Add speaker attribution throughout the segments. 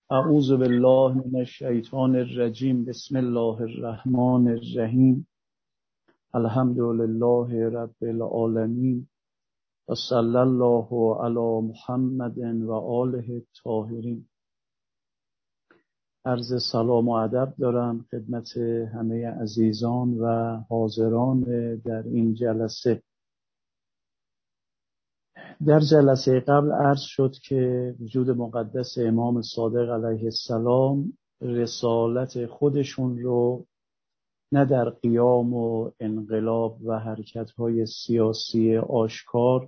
Speaker 1: اعوذ بالله من الشیطان الرجیم. بسم الله الرحمن الرحیم. الحمد لله رب العالمین و صلی الله علی محمد و آله الطاهرین. عرض سلام و ادب دارم خدمت همه عزیزان و حاضران در این جلسه. در جلسه قبل عرض شد که وجود مقدس امام صادق علیه السلام رسالت خودشون رو نه در قیام و انقلاب و حرکت‌های سیاسی آشکار،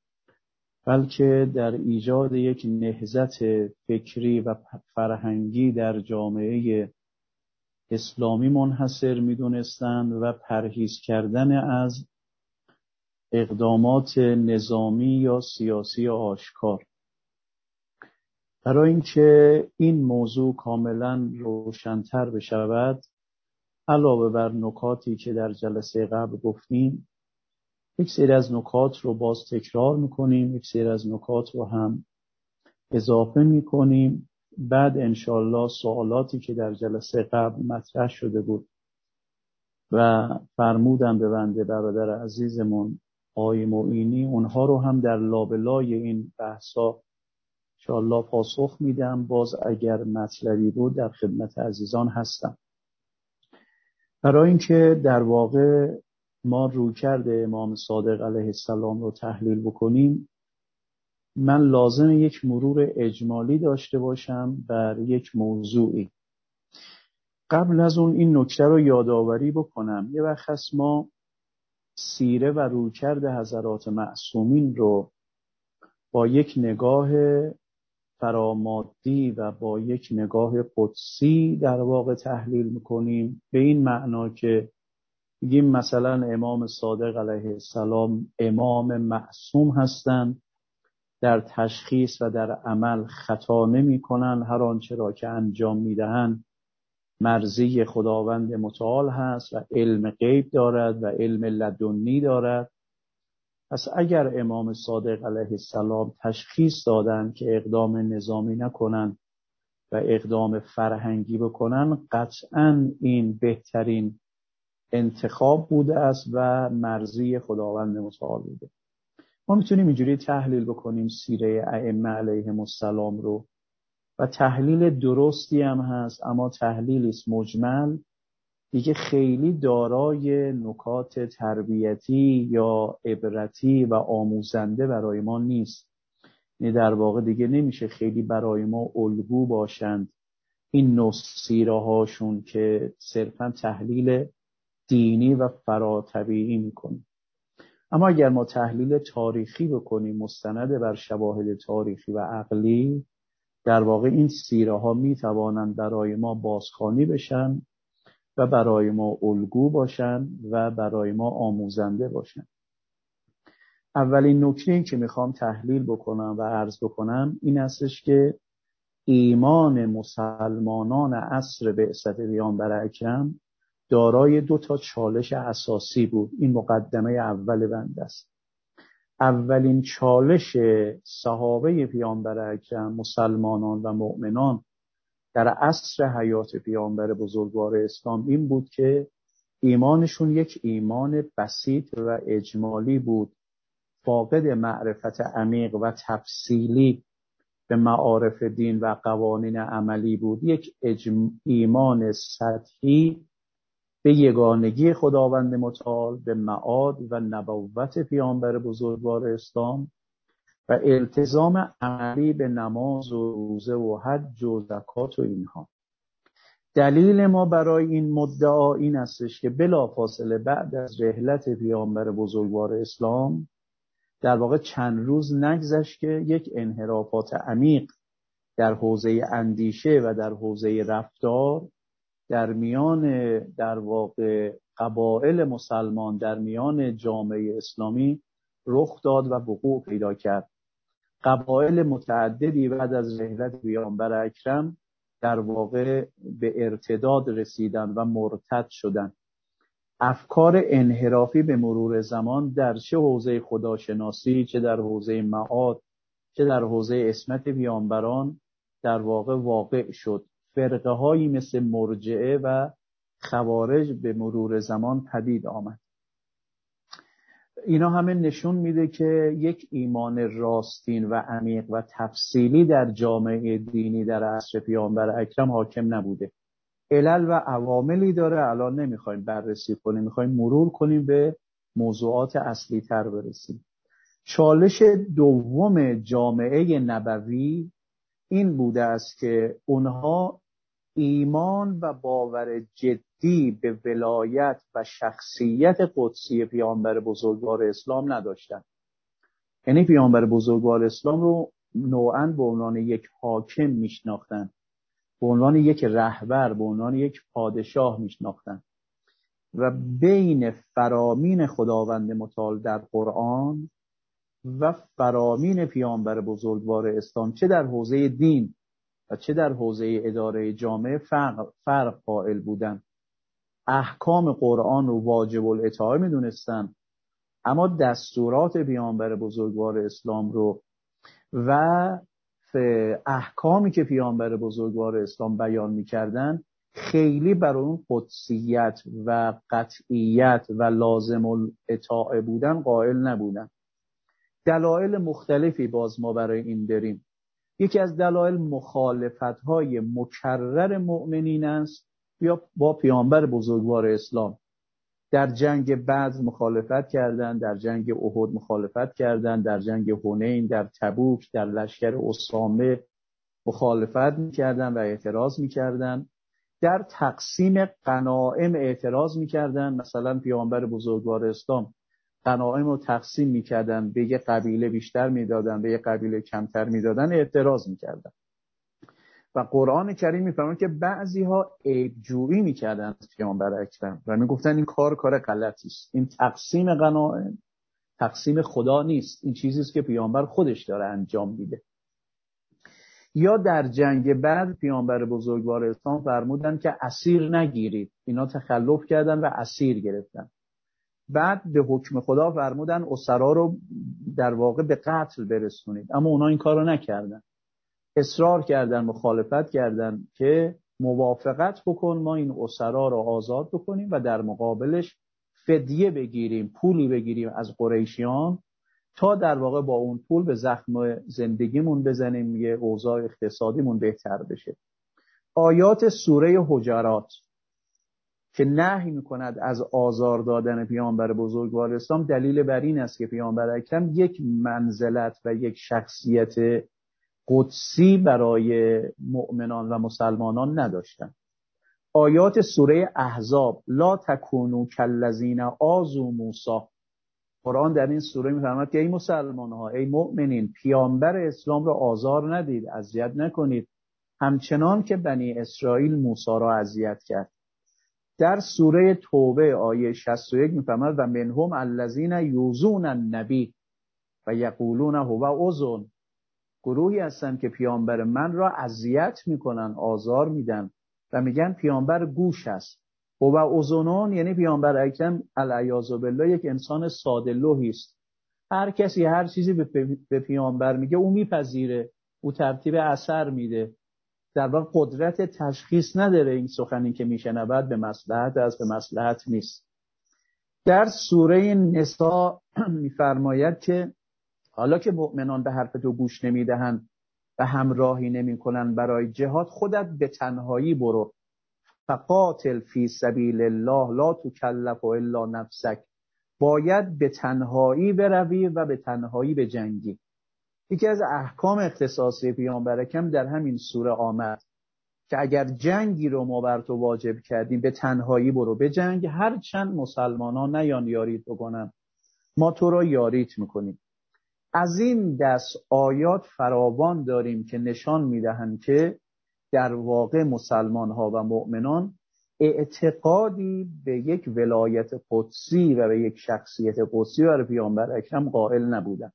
Speaker 1: بلکه در ایجاد یک نهضت فکری و فرهنگی در جامعه اسلامی منحصر می‌دونستند و پرهیز کردن از اقدامات نظامی یا سیاسی آشکار. برای اینکه این موضوع کاملا روشن‌تر بشود، علاوه بر نکاتی که در جلسه قبل گفتیم، یک سری از نکات رو باز تکرار میکنیم، یک سری از نکات رو هم اضافه میکنیم. بعد انشالله سوالاتی که در جلسه قبل مطرح شده بود و فرمودن به بنده برادر عزیزمون آقای معینی، اونها رو هم در لابلای این بحثا انشالله پاسخ میدم. باز اگر مطلبی بود در خدمت عزیزان هستم. برای اینکه در واقع ما رویکرد امام صادق علیه السلام رو تحلیل بکنیم، من لازم یک مرور اجمالی داشته باشم بر یک موضوعی. قبل از اون این نکته رو یادآوری بکنم. یه وقت هست ما سیره و رویکرد حضرات معصومین رو با یک نگاه فرامادی و با یک نگاه قدسی در واقع تحلیل میکنیم، به این معنا که بگیم مثلا امام صادق علیه السلام امام معصوم هستند، در تشخیص و در عمل خطا نمی کنن، هر آنچه را که انجام میدهند مرضی خداوند متعال هست و علم غیب دارد و علم لدنی دارد. پس اگر امام صادق علیه السلام تشخیص دادن که اقدام نظامی نکنن و اقدام فرهنگی بکنن، قطعاً این بهترین انتخاب بوده است و مرضی خداوند متعال بوده. ما میتونیم اینجوری تحلیل بکنیم سیره ائمه علیهم السلام رو، و تحلیل درستی هم هست، اما تحلیلی است مجمل، دیگه خیلی دارای نکات تربیتی یا عبرتی و آموزنده برای ما نیست. یعنی در واقع دیگه نمیشه خیلی برای ما الگو باشند این نوع سیره هاشون که صرفا تحلیل دینی و فراطبیعی میکنیم. اما اگر ما تحلیل تاریخی بکنیم مستند بر شواهد تاریخی و عقلی، در واقع این سیره ها میتوانند برای ما بازخوانی بشن و برای ما الگو باشن و برای ما آموزنده باشن. اولین نکته‌ای که میخوام تحلیل بکنم و عرض بکنم این هستش که ایمان مسلمانان عصر بعثت پیامبر اکرم دارای 2 چالش اساسی بود. این مقدمه اول بنده است. اولین چالش صحابه پیامبر اکرم، مسلمانان و مؤمنان در عصر حیات پیامبر بزرگوار اسلام این بود که ایمانشون یک ایمان بسیط و اجمالی بود، فاقد معرفت عمیق و تفصیلی به معارف دین و قوانین عملی بود. یک ایمان سطحی به یگانگی خداوند متعال، به معاد و نبوت پیامبر بزرگوار اسلام و التزام عملی به نماز و روزه و حج و زکات و اینها. دلیل ما برای این مدعا این استش که بلافاصله بعد از رحلت پیامبر بزرگوار اسلام در واقع چند روز نگذشت که یک انحرافات عمیق در حوزه اندیشه و در حوزه رفتار در میان در واقع قبایل مسلمان، در میان جامعه اسلامی رخ داد و وقوع پیدا کرد. قبایل متعددی بعد از رحلت پیامبر اکرم در واقع به ارتداد رسیدن و مرتد شدن. افکار انحرافی به مرور زمان در چه حوزه خداشناسی، چه در حوزه معاد، چه در حوزه عصمت پیامبران در واقع شد. فرقه هایی مثل مرجعه و خوارج به مرور زمان پدید آمد. اینا همه نشون میده که یک ایمان راستین و عمیق و تفصیلی در جامعه دینی در عصر پیامبر اکرم حاکم نبوده. علل و عواملی داره، الان نمیخوایم بررسی کنیم، میخوایم مرور کنیم به موضوعات اصلی تر برسیم. چالش دوم جامعه نبوی این بوده است که اونها ایمان و باور جدی به ولایت و شخصیت قدسی پیامبر بزرگوار اسلام نداشتند. یعنی پیامبر بزرگوار اسلام رو نوعاً به عنوان یک حاکم میشناختن، به عنوان یک رهبر، به عنوان یک پادشاه میشناختن و بین فرامین خداوند متعال در قرآن و فرامین پیامبر بزرگوار اسلام چه در حوزه دین و چه در حوزه اداره جامعه فرق قائل بودن. احکام قرآن رو واجب الاطاعه میدونستن، اما دستورات پیامبر بزرگوار اسلام رو و احکامی که پیامبر بزرگوار اسلام بیان میکردن خیلی بر اون قدسیت و قطعیت و لازم الاطاعه بودن قائل نبودن. دلایل مختلفی باز ما برای این داریم. یکی از دلایل مخالفت‌های مکرر مؤمنین است یا با پیامبر بزرگوار اسلام. در جنگ بدر مخالفت کردند، در جنگ احد مخالفت کردند، در جنگ حنین، در تبوک، در لشکر اسامه مخالفت می‌کردند و اعتراض می‌کردند. در تقسیم غنایم اعتراض می‌کردند. مثلا پیامبر بزرگوار اسلام غنایم رو تقسیم می‌کردن، به یک قبیله بیشتر میدادن، به یک قبیله کمتر میدادن، اعتراض می‌کردن. و قرآن کریم می‌فرماید که بعضی‌ها عیب‌جویی می‌کردن از پیامبر اکرم و میگفتن این کار غلطی است. این تقسیم غنایم تقسیم خدا نیست، این چیزی است که پیامبر خودش داره انجام میده. یا در جنگ بعد پیامبر بزرگوار اسلام فرمودن که اسیر نگیرید. اینا تخلف کردن و اسیر گرفتن. بعد به حکم خدا فرمودن اسرا رو در واقع به قتل برسونید، اما اونا این کار رو نکردن. اصرار کردن، مخالفت کردن که موافقت بکن ما این اسرا رو آزاد بکنیم و در مقابلش فدیه بگیریم، پولی بگیریم از قریشیان تا در واقع با اون پول به زخم زندگیمون بزنیم، یه اوضاع اقتصادیمون بهتر بشه. آیات سوره حجرات که نهی میکند از آزار دادن پیامبر بزرگوار اسلام دلیل بر این است که پیامبر اکرم یک منزلت و یک شخصیت قدسی برای مؤمنان و مسلمانان نداشتند. آیات سوره احزاب لا تکونوا کالذین آذوا موسی، قرآن در این سوره میفرماید که ای مسلمان‌ها، ای مؤمنین، پیامبر اسلام را آزار ندید، اذیت نکنید، همچنان که بنی اسرائیل موسی را اذیت کرد. در سوره توبه آیه 61 میفرماید و منهم الذین یؤذون النبی و یقولون هو اذن، گروهی هستن که پیامبر من را اذیت میکنن، آزار میدن و میگن پیامبر گوش است. هو اذنون یعنی پیامبر اکرم العیاذ بالله یک انسان ساده لوحی است. هر کسی هر چیزی به پیامبر میگه او میپذیره، او ترتیب اثر میده، در واقع قدرت تشخیص نداره این سخنی که میشنود به مصلحت است به مصلحت نیست. در سوره نساء میفرماید که حالا که مؤمنان به حرف تو گوش نمیدهند و همراهی نمیکنن برای جهاد، خودت به تنهایی برو، فقاتل فی سبیل الله لا تکلف الا نفسک، باید به تنهایی بروی و به تنهایی بجنگی. یکی از احکام اختصاصی پیامبر اکرم در همین سوره آمد که اگر جنگی رو ما بر تو واجب کردیم به تنهایی برو به جنگ، هر چند مسلمانان نیان یاریت بکنن ما تو رو یاریت میکنیم. از این دست آیات فراوان داریم که نشان میدهند که در واقع مسلمان ها و مؤمنان اعتقادی به یک ولایت قدسی و به یک شخصیت قدسی برای پیامبر اکرم قائل نبودند.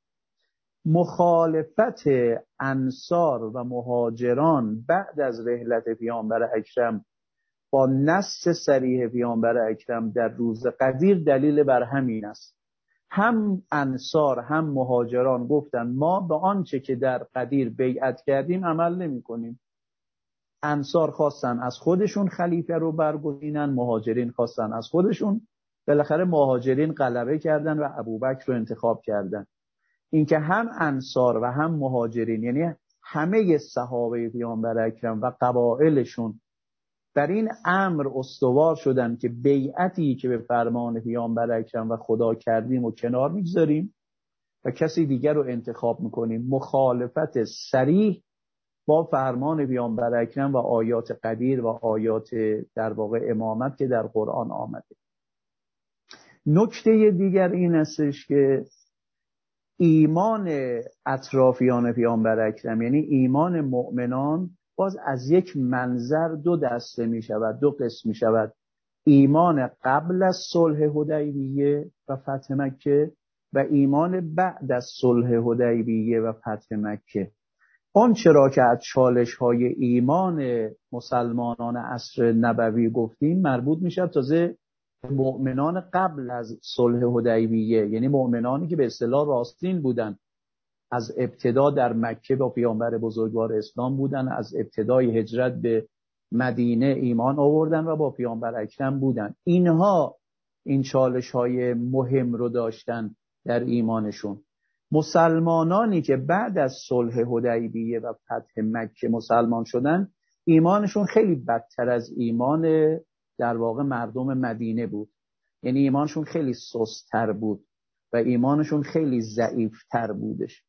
Speaker 1: مخالفت انصار و مهاجران بعد از رحلت پیامبر اکرم با نص صریح پیامبر اکرم در روز غدیر دلیل بر همین است. هم انصار هم مهاجران گفتن ما به آنچه که در غدیر بیعت کردیم عمل نمی کنیم. انصار خواستن از خودشون خلیفه رو برگزینن، مهاجرین خواستن از خودشون. بالاخره مهاجرین غلبه کردن و ابوبکر رو انتخاب کردن. اینکه هم انصار و هم مهاجرین، یعنی همه صحابه پیامبر اکرم و قبایلشون، در این امر استوار شدن که بیعتی که به فرمان پیامبر اکرم و خدا کردیم و کنار میگذاریم و کسی دیگر رو انتخاب میکنیم. مخالفت صریح با فرمان پیامبر اکرم و آیات قدیر و آیات در واقع امامت که در قرآن آمده. نکته دیگر این استش که ایمان اطرافیان پیامبر اکرم، یعنی ایمان مؤمنان، باز از یک منظر دو دسته می شود، دو قسم می شود. ایمان قبل از صلح حدیبیه و فتح مکه و ایمان بعد از صلح حدیبیه و فتح مکه. آن چرا که از چالش های ایمان مسلمانان عصر نبوی گفتیم مربوط می شود تازه مؤمنان قبل از صلح حدیبیه، یعنی مؤمنانی که به اصطلاح راستین بودن، از ابتدا در مکه با پیامبر بزرگوار اسلام بودن، از ابتدای هجرت به مدینه ایمان آوردن و با پیامبر اکرم بودن. اینها این چالش های مهم رو داشتن در ایمانشون. مسلمانانی که بعد از صلح حدیبیه و فتح مکه مسلمان شدن، ایمانشون خیلی بدتر از ایمان در واقع مردم مدینه بود. یعنی ایمانشون خیلی سست‌تر بود و ایمانشون خیلی ضعیف‌تر بودش.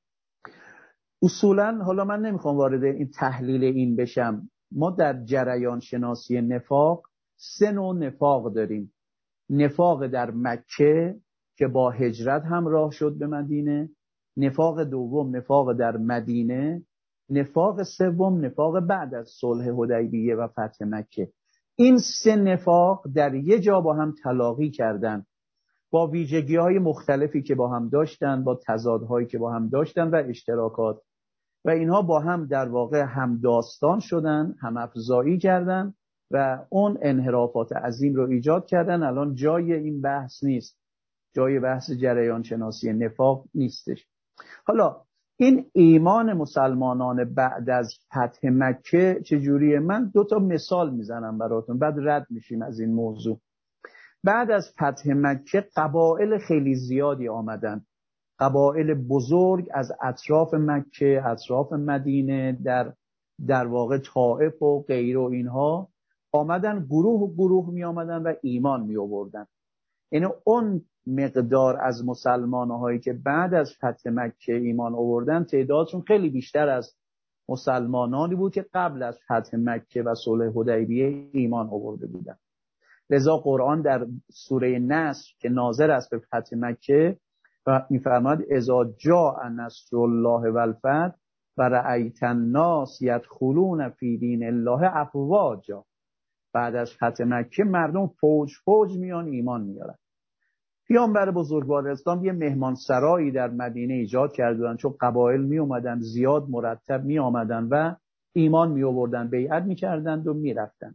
Speaker 1: اصولاً حالا من نمیخوام وارد این تحلیل این بشم. ما در جریان شناسی نفاق 3 نوع نفاق داریم. نفاق در مکه که با هجرت همراه شد به مدینه، نفاق دوم نفاق در مدینه، نفاق سوم نفاق بعد از صلح حدیبیه و فتح مکه. این 3 نفاق در یه جا با هم تلاقی کردن، با ویژگی‌های مختلفی که با هم داشتن، با تضادهایی که با هم داشتن و اشتراکات، و اینها با هم در واقع هم داستان شدن، هم افزایی کردن و اون انحرافات عظیم رو ایجاد کردن. الان جای این بحث نیست، جای بحث جریان شناسی نفاق نیستش. حالا این ایمان مسلمانان بعد از فتح مکه چجوریه؟ من 2 تا مثال میزنم براتون، بعد رد میشیم از این موضوع. بعد از فتح مکه قبایل خیلی زیادی آمدن، قبایل بزرگ از اطراف مکه، اطراف مدینه، در واقع طائف و غیره و اینها آمدن، گروه می آمدن و ایمان می آوردن. یعنی اون مقدار از مسلمان‌هایی که بعد از فتح مکه ایمان آوردن تعدادشون خیلی بیشتر از مسلمانانی بود که قبل از فتح مکه و صلح حدیبیه ایمان آورده بودن. لذا قرآن در سوره نصر که ناظر است به فتح مکه و می‌فرماید اذا جاء نصر الله و الفتح و رأیت الناس یدخلون فی دین الله افواجا. بعد از فتح مکه مردم فوج میان ایمان میارن. پیامبر بزرگوار اسلام یه مهمانسرایی در مدینه ایجاد کردن، چون قبایل می اومدن زیاد مرتب می آمدن و ایمان می آوردن، بیعت می کردند و می رفتن.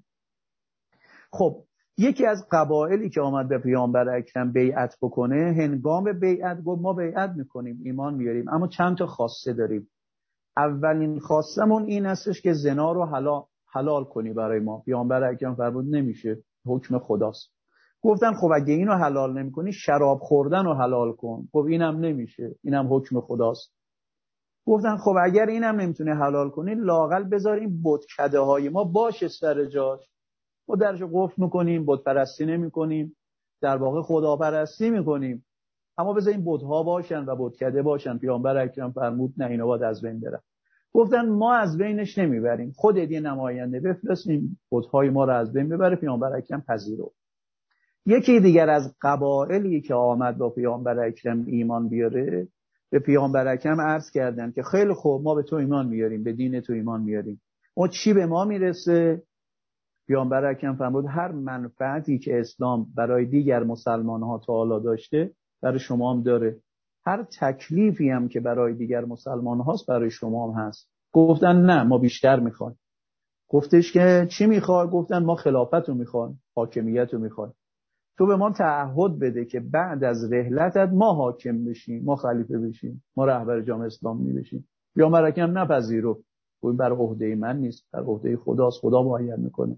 Speaker 1: خب یکی از قبایلی که آمد به پیامبر اکرم بیعت بکنه، هنگام بیعت گفت ما بیعت میکنیم، ایمان میاریم، اما چند تا خواسته داریم. اولین خواستمون این هستش که زنا رو حلال کنی برای ما. پیامبر اکرم فرمود نمیشه، حکم خداست. گفتن خب اگه اینو حلال نمی‌کنی شراب خوردن رو حلال کن. خب اینم نمیشه، اینم حکم خداست. گفتن خب اگر اینم نمیتونی حلال کنی لااقل بذار این بتکده های ما باشه سر جاش. ما درش قفل میکنیم، بت پرستی نمی‌کنیم، در واقع خداپرستی می‌کنیم، اما بذار این بت‌ها باشن و بتکده باشن. پیامبر اکرم فرمود نه، اینا باید از بین برن. گفتن ما از بینش نمیبریم، خودت یه نماینده بفرستیم بت‌های ما رو از بین ببره. پیامبر اکرم پذیرفت. یکی دیگر از قبایلی که آمد با پیامبر اکرم ایمان بیاره، به پیامبر اکرم عرض کردن که خیلی خوب ما به تو ایمان میاریم، به دین تو ایمان میاریم، اون چی به ما میرسه؟ پیامبر اکرم فرمود هر منفعتی که اسلام برای دیگر مسلمان ها تعالی داشته برای شما هم داره، هر تکلیفی هم که برای دیگر مسلمان هاست برای شما هم هست. گفتن نه ما بیشتر میخوایم. گفتش که چی میخوای؟ گفتن ما خلافت رو میخوایم، حاکمیت رو میخوایم. تو به ما تعهد بده که بعد از رحلتت ما حاکم بشیم، ما خلیفه بشیم، ما رهبر جامعه اسلامی بشیم. پیامبر اکرم نپذیرفت. این بر عهده من نیست، بر عهده خداست، خدا معین میکنه.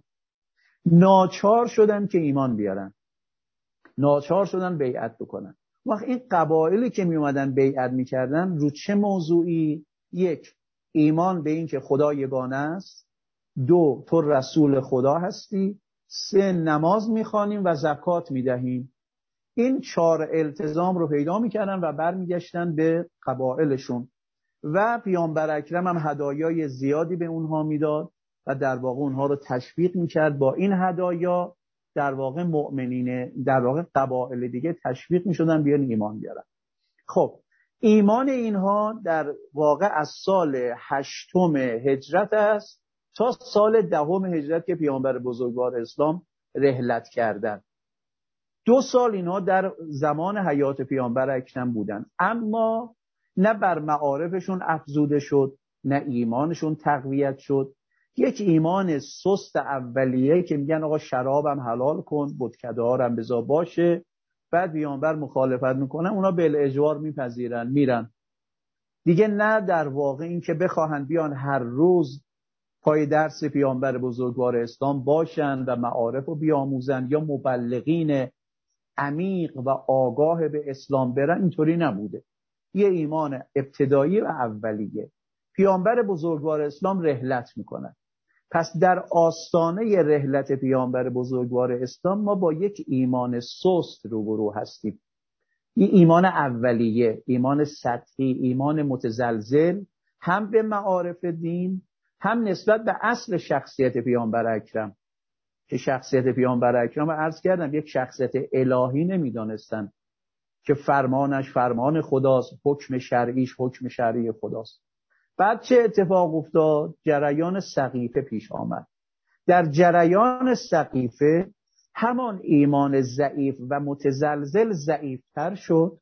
Speaker 1: ناچار شدن که ایمان بیارن، ناچار شدن بیعت بکنن. وقت این قبایلی که می اومدن بیعت میکردن رو چه موضوعی؟ یک، ایمان به این که خدا یگانه است. دو، تو رسول خدا هستی. سه، نماز میخوانیم و زکات میدهیم. این 4 التزام رو پیدا میکردن و برمیگشتن به قبایلشون و پیامبر اکرم هم هدایای زیادی به اونها میداد و در واقع اونها رو تشویق میکرد. با این هدایا در واقع مؤمنین، در واقع قبایل دیگه تشویق میشدن بیان ایمان بیارن. خب ایمان اینها در واقع از سال 8 هجرت است تا سال 10 هجرت که پیامبر بزرگوار اسلام رحلت کردند. 2 سال اینا در زمان حیات پیامبر اکرم بودن، اما نه بر معارفشون افزوده شد، نه ایمانشون تقویت شد. یک ایمان سست اولیه که میگن آقا شرابم حلال کن، بتکدارم بذار باشه، بعد پیامبر مخالفت میکنن، اونا بالاجبار میپذیرن میرن دیگه. نه در واقع این که بخواهن بیان هر روز پای درس پیامبر بزرگوار اسلام باشن و معارف رو بیاموزن یا مبلغین عمیق و آگاه به اسلام برن، اینطوری نبوده. یه ایمان ابتدایی و اولیه. پیامبر بزرگوار اسلام رحلت میکنن. پس در آستانه رحلت پیامبر بزرگوار اسلام ما با یک ایمان سست روبرو هستیم. این ایمان اولیه، ایمان سطحی، ایمان متزلزل، هم به معارف دین، هم نسبت به اصل شخصیت پیامبر اکرم که شخصیت پیامبر اکرم عرض کردم یک شخصیت الهی نمیدانستن که فرمانش فرمان خداست، حکم شرعیش حکم شرعی خداست. بعد چه اتفاق افتاد؟ جریان سقیفه پیش آمد. در جریان سقیفه همان ایمان ضعیف و متزلزل ضعیفتر شد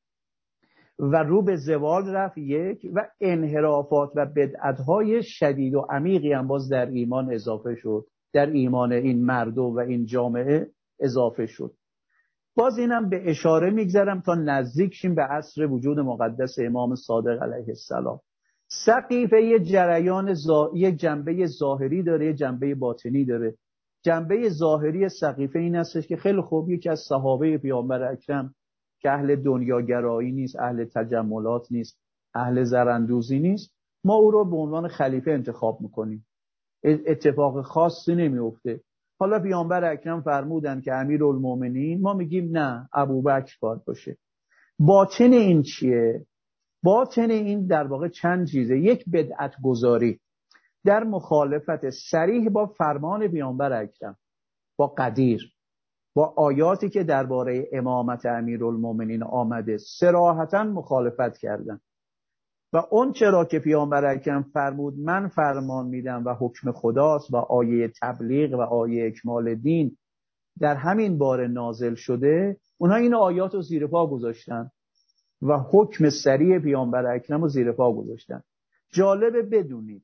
Speaker 1: و رو به زوال رفت یک، و انحرافات و بدعت‌های شدید و عمیقی هم باز در ایمان اضافه شد، در ایمان این مردم و این جامعه اضافه شد. باز اینم به اشاره میگذارم تا نزدیک شیم به عصر وجود مقدس امام صادق علیه السلام. سقیفه یه جریان یک جنبه ظاهری داره، یه جنبه باطنی داره. جنبه ظاهری سقیفه این هستش که خیلی خوب یکی از صحابه پیامبر اکرم که اهل دنیاگرایی نیست، اهل تجملات نیست، اهل زراندوزی نیست، ما او رو به عنوان خلیفه انتخاب میکنیم. اتفاق خاصی نمیفته. حالا پیامبر اکرم فرمودن که امیرالمومنین، ما میگیم نه، ابوبکر باید باشه. باطن این چیه؟ باطن این در واقع چند چیزه. یک، بدعت گذاری در مخالفت صریح با فرمان پیامبر اکرم، با قدیر، با آیاتی که درباره امامت امیرالمومنین آمده صراحتاً مخالفت کردن و اون چرا که پیامبر اکرم فرمود من فرمان میدم و حکم خداست و آیه تبلیغ و آیه اکمال دین در همین باره نازل شده، اونها این آیات رو زیر پا گذاشتن و حکم صریح پیامبر اکرم رو زیر پا گذاشتن. جالبه بدونید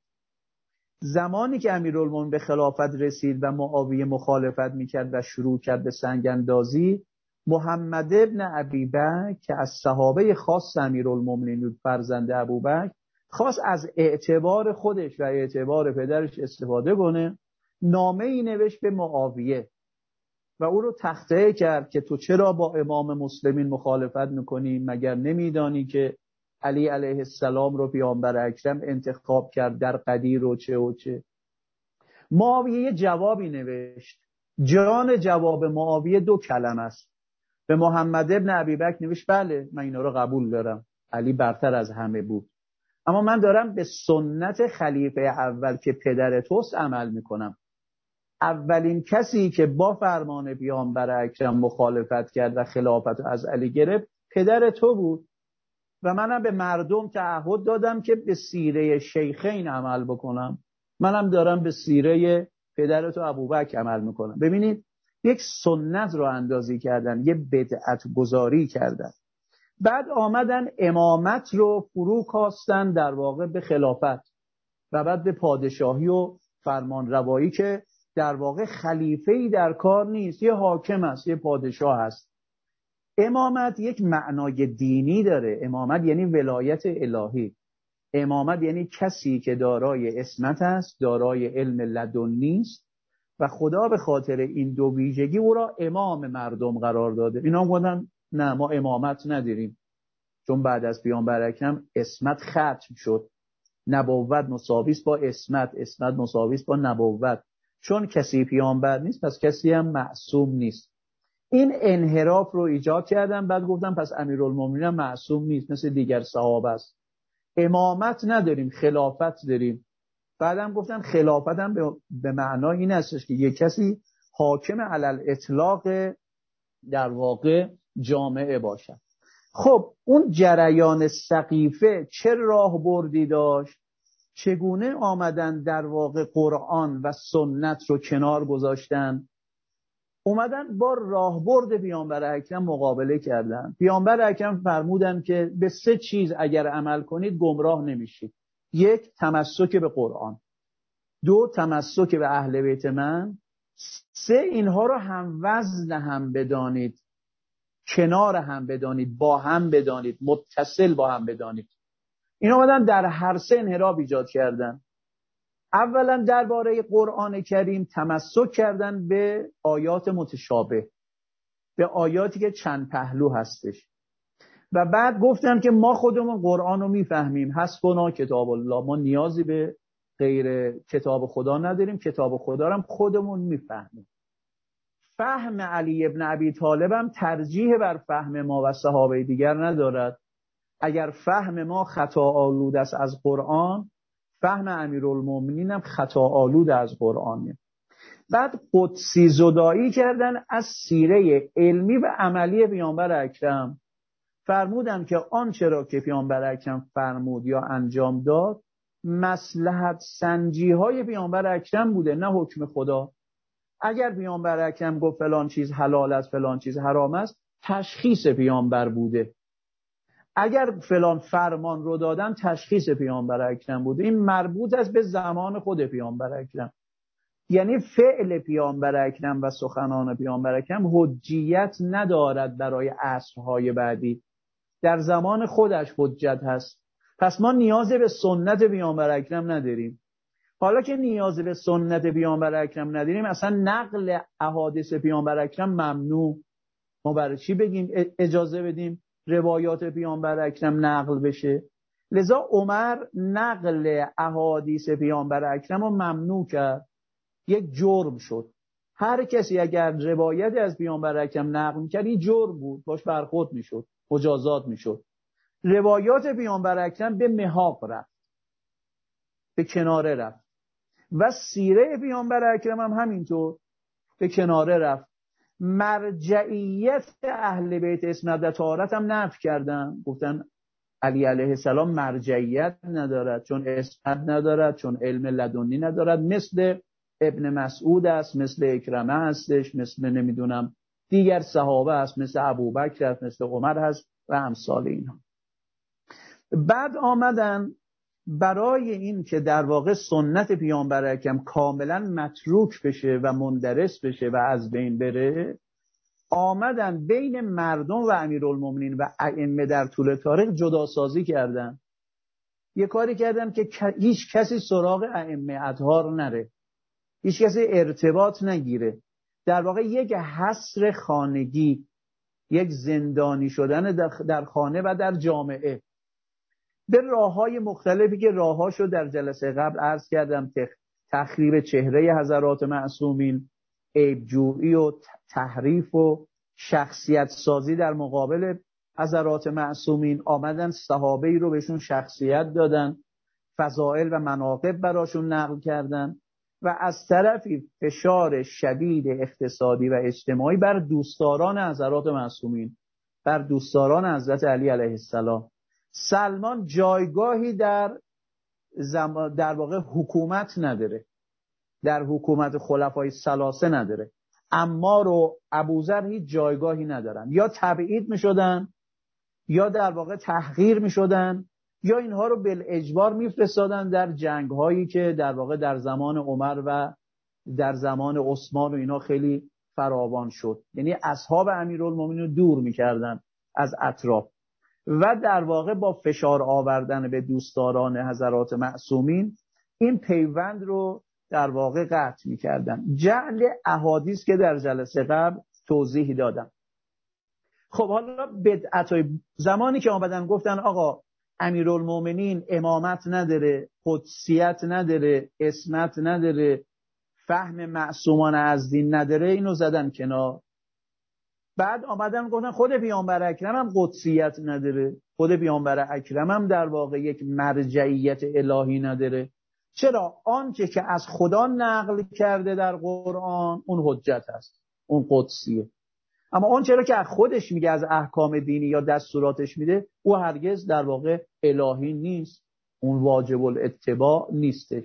Speaker 1: زمانی که امیرالمومنین به خلافت رسید و معاویه مخالفت میکرد و شروع کرد به سنگ اندازی، محمد ابن ابیبکر که از صحابه خاص امیرالمومنین بود، فرزند ابوبکر، خواست از اعتبار خودش و اعتبار پدرش استفاده کنه. نامه ای نوشت به معاویه و او رو تخطئه کرد که تو چرا با امام مسلمین مخالفت میکنی؟ مگر نمیدانی که علی علیه السلام رو پیامبر اکرم انتخاب کرد در قدیر و چه و چه؟ معاویه یه جوابی نوشت. جان جواب معاویه 2 کلمه است. به محمد ابن ابیبکر نوشت بله من اینا رو قبول دارم، علی برتر از همه بود، اما من دارم به سنت خلیفه اول که پدر توست عمل میکنم. اولین کسی که با فرمان پیامبر اکرم مخالفت کرد و خلافت از علی گرفت پدر تو بود و منم به مردم تعهد دادم که به سیره شیخین عمل بکنم. منم دارم به سیره پدر تو ابوبکر عمل میکنم. ببینید یک سنت رو اندازی کردن، یه بدعت گذاری کردن. بعد آمدن امامت رو فرو کاستن در واقع به خلافت و بعد به پادشاهی و فرمان روایی که در واقع خلیفه‌ای در کار نیست، یه حاکم است، یه پادشاه است. امامت یک معنای دینی داره. امامت یعنی ولایت الهی. امامت یعنی کسی که دارای عصمت است، دارای علم لدنی است و خدا به خاطر این دو ویژگی او را امام مردم قرار داده. اینا گفتن نه ما امامت نداریم، چون بعد از پیامبر اکرم عصمت ختم شد. نبوت مساوی است با عصمت، عصمت مساوی است با نبوت. چون کسی پیامبر نیست پس کسی هم معصوم نیست. این انحراف رو ایجاد کردن. بعد گفتم پس امیرالمومنین هم معصوم نیست، مثل دیگر صحابه است. امامت نداریم، خلافت داریم. بعدم گفتم خلافت هم به معنای این هستش که یک کسی حاکم علل اطلاق در واقع جامعه باشد. خب اون جریان سقیفه چه راه بردی داشت؟ چگونه آمدن در واقع قرآن و سنت رو کنار گذاشتن؟ اومدن با راهبرد پیامبر اکرم مقابله کردن. پیامبر اکرم فرمودن که به 3 چیز اگر عمل کنید گمراه نمیشید. 1 تمسک به قرآن، 2 تمسک به اهل بیت من، 3 اینها رو هم وزن هم بدانید، کنار هم بدانید، با هم بدانید، متصل با هم بدانید. اینا اومدن در هر 3 انحراف ایجاد کردن. اولا درباره قرآن کریم تمسک کردن به آیات متشابه، به آیاتی که چند پهلو هستش و بعد گفتن که ما خودمون قرآن رو میفهمیم، حسبنا کتاب الله، ما نیازی به غیر کتاب خدا نداریم، کتاب خدا رو هم خودمون میفهمیم. فهم علی ابن ابی طالب هم ترجیح بر فهم ما و صحابه دیگر ندارد. اگر فهم ما خطا آلود است از قرآن، فهم امیرالمومنین هم خطا آلود از قرآنه. بعد قدسی زدایی کردن از سیره علمی و عملی پیامبر اکرم. فرمودن که آنچه را که پیامبر اکرم فرمود یا انجام داد مصلحت سنجی های پیامبر اکرم بوده، نه حکم خدا. اگر پیامبر اکرم گفت فلان چیز حلال است فلان چیز حرام است، تشخیص پیامبر بوده. اگر فلان فرمان رو دادن، تشخیص پیامبر اکرم بوده. این مربوط است به زمان خود پیامبر اکرم. یعنی فعل پیامبر اکرم و سخنان پیامبر اکرم حجیت ندارد برای عصرهای بعدی، در زمان خودش حجت هست. پس ما نیاز به سنت پیامبر اکرم نداریم. حالا که نیاز به سنت پیامبر اکرم نداریم، اصلا نقل احادیث پیامبر اکرم ممنوع. ما برای چی بگیم اجازه بدیم روایات پیامبر اکرم نقل بشه؟ لذا عمر نقل احادیث پیامبر اکرم رو ممنوع کرد. یک جرم شد. هر کسی اگر روایت از پیامبر اکرم نقل می‌کرد این جرم بود، باش برخورد میشد، مجازات میشد. روایات پیامبر اکرم به محاق رفت، به کناره رفت و سیره پیامبر اکرم هم همینطور به کناره رفت. مرجعیت اهل بیت عصمت و طهارت هم نفی کردن. گفتن علی علیه السلام مرجعیت ندارد، چون عصمت ندارد، چون علم لدنی ندارد. مثل ابن مسعود است، مثل اکرمه هستش، مثل نمیدونم دیگر صحابه است، مثل ابوبکر است، مثل عمر هست و امثال اینها. بعد آمدن برای این که در واقع سنت پیامبر اکرم کاملا متروک بشه و مندرس بشه و از بین بره، آمدن بین مردم و امیرالمومنین و ائمه در طول تاریخ جداسازی کردن. یه کاری کردن که هیچ کسی سراغ ائمه اطهار نره، هیچ کسی ارتباط نگیره. در واقع یک حصر خانگی، یک زندانی شدن در خانه و در جامعه به راه‌های مختلفی که راه‌هاشو در جلسه قبل عرض کردم. تخریب چهره حضرات معصومین، عیب‌جویی و تحریف و شخصیت سازی در مقابل حضرات معصومین. آمدن صحابه‌ای رو بهشون شخصیت دادن، فضائل و مناقب براشون نقل کردن و از طرفی فشار شدید اقتصادی و اجتماعی بر دوستداران حضرات معصومین، بر دوستداران حضرت علی علیه السلام. سلمان جایگاهی در واقع حکومت نداره، در حکومت خلفای ثلاثه نداره. عمار و ابوذر هیچ جایگاهی ندارن، یا تبعید می شدن یا در واقع تحقیر می شدن یا اینها رو بالاجبار می فرستادن در جنگ هایی که در واقع در زمان عمر و در زمان عثمان و اینا خیلی فراوان شد. یعنی اصحاب امیرالمومنین رو دور میکردن از اطراف و در واقع با فشار آوردن به دوستداران حضرات معصومین این پیوند رو در واقع قطع میکردن. جعل احادیث که در جلسه قبل توضیح دادم. خب حالا بدعتای زمانی که آمدن گفتن آقا امیرالمومنین امامت نداره، قدسیت نداره، اسمت نداره، فهم معصومان از دین نداره، اینو زدن کنار. بعد آمدن گفتن خود پیامبر اکرم هم قدسیت نداره، خود پیامبر اکرم هم در واقع یک مرجعیت الهی نداره. چرا؟ آنچه که از خدا نقل کرده در قرآن اون حجت هست، اون قدسیه. اما اون چرا که از خودش میگه، از احکام دینی یا دستوراتش میده، او هرگز در واقع الهی نیست، اون واجب الاتباع نیستش.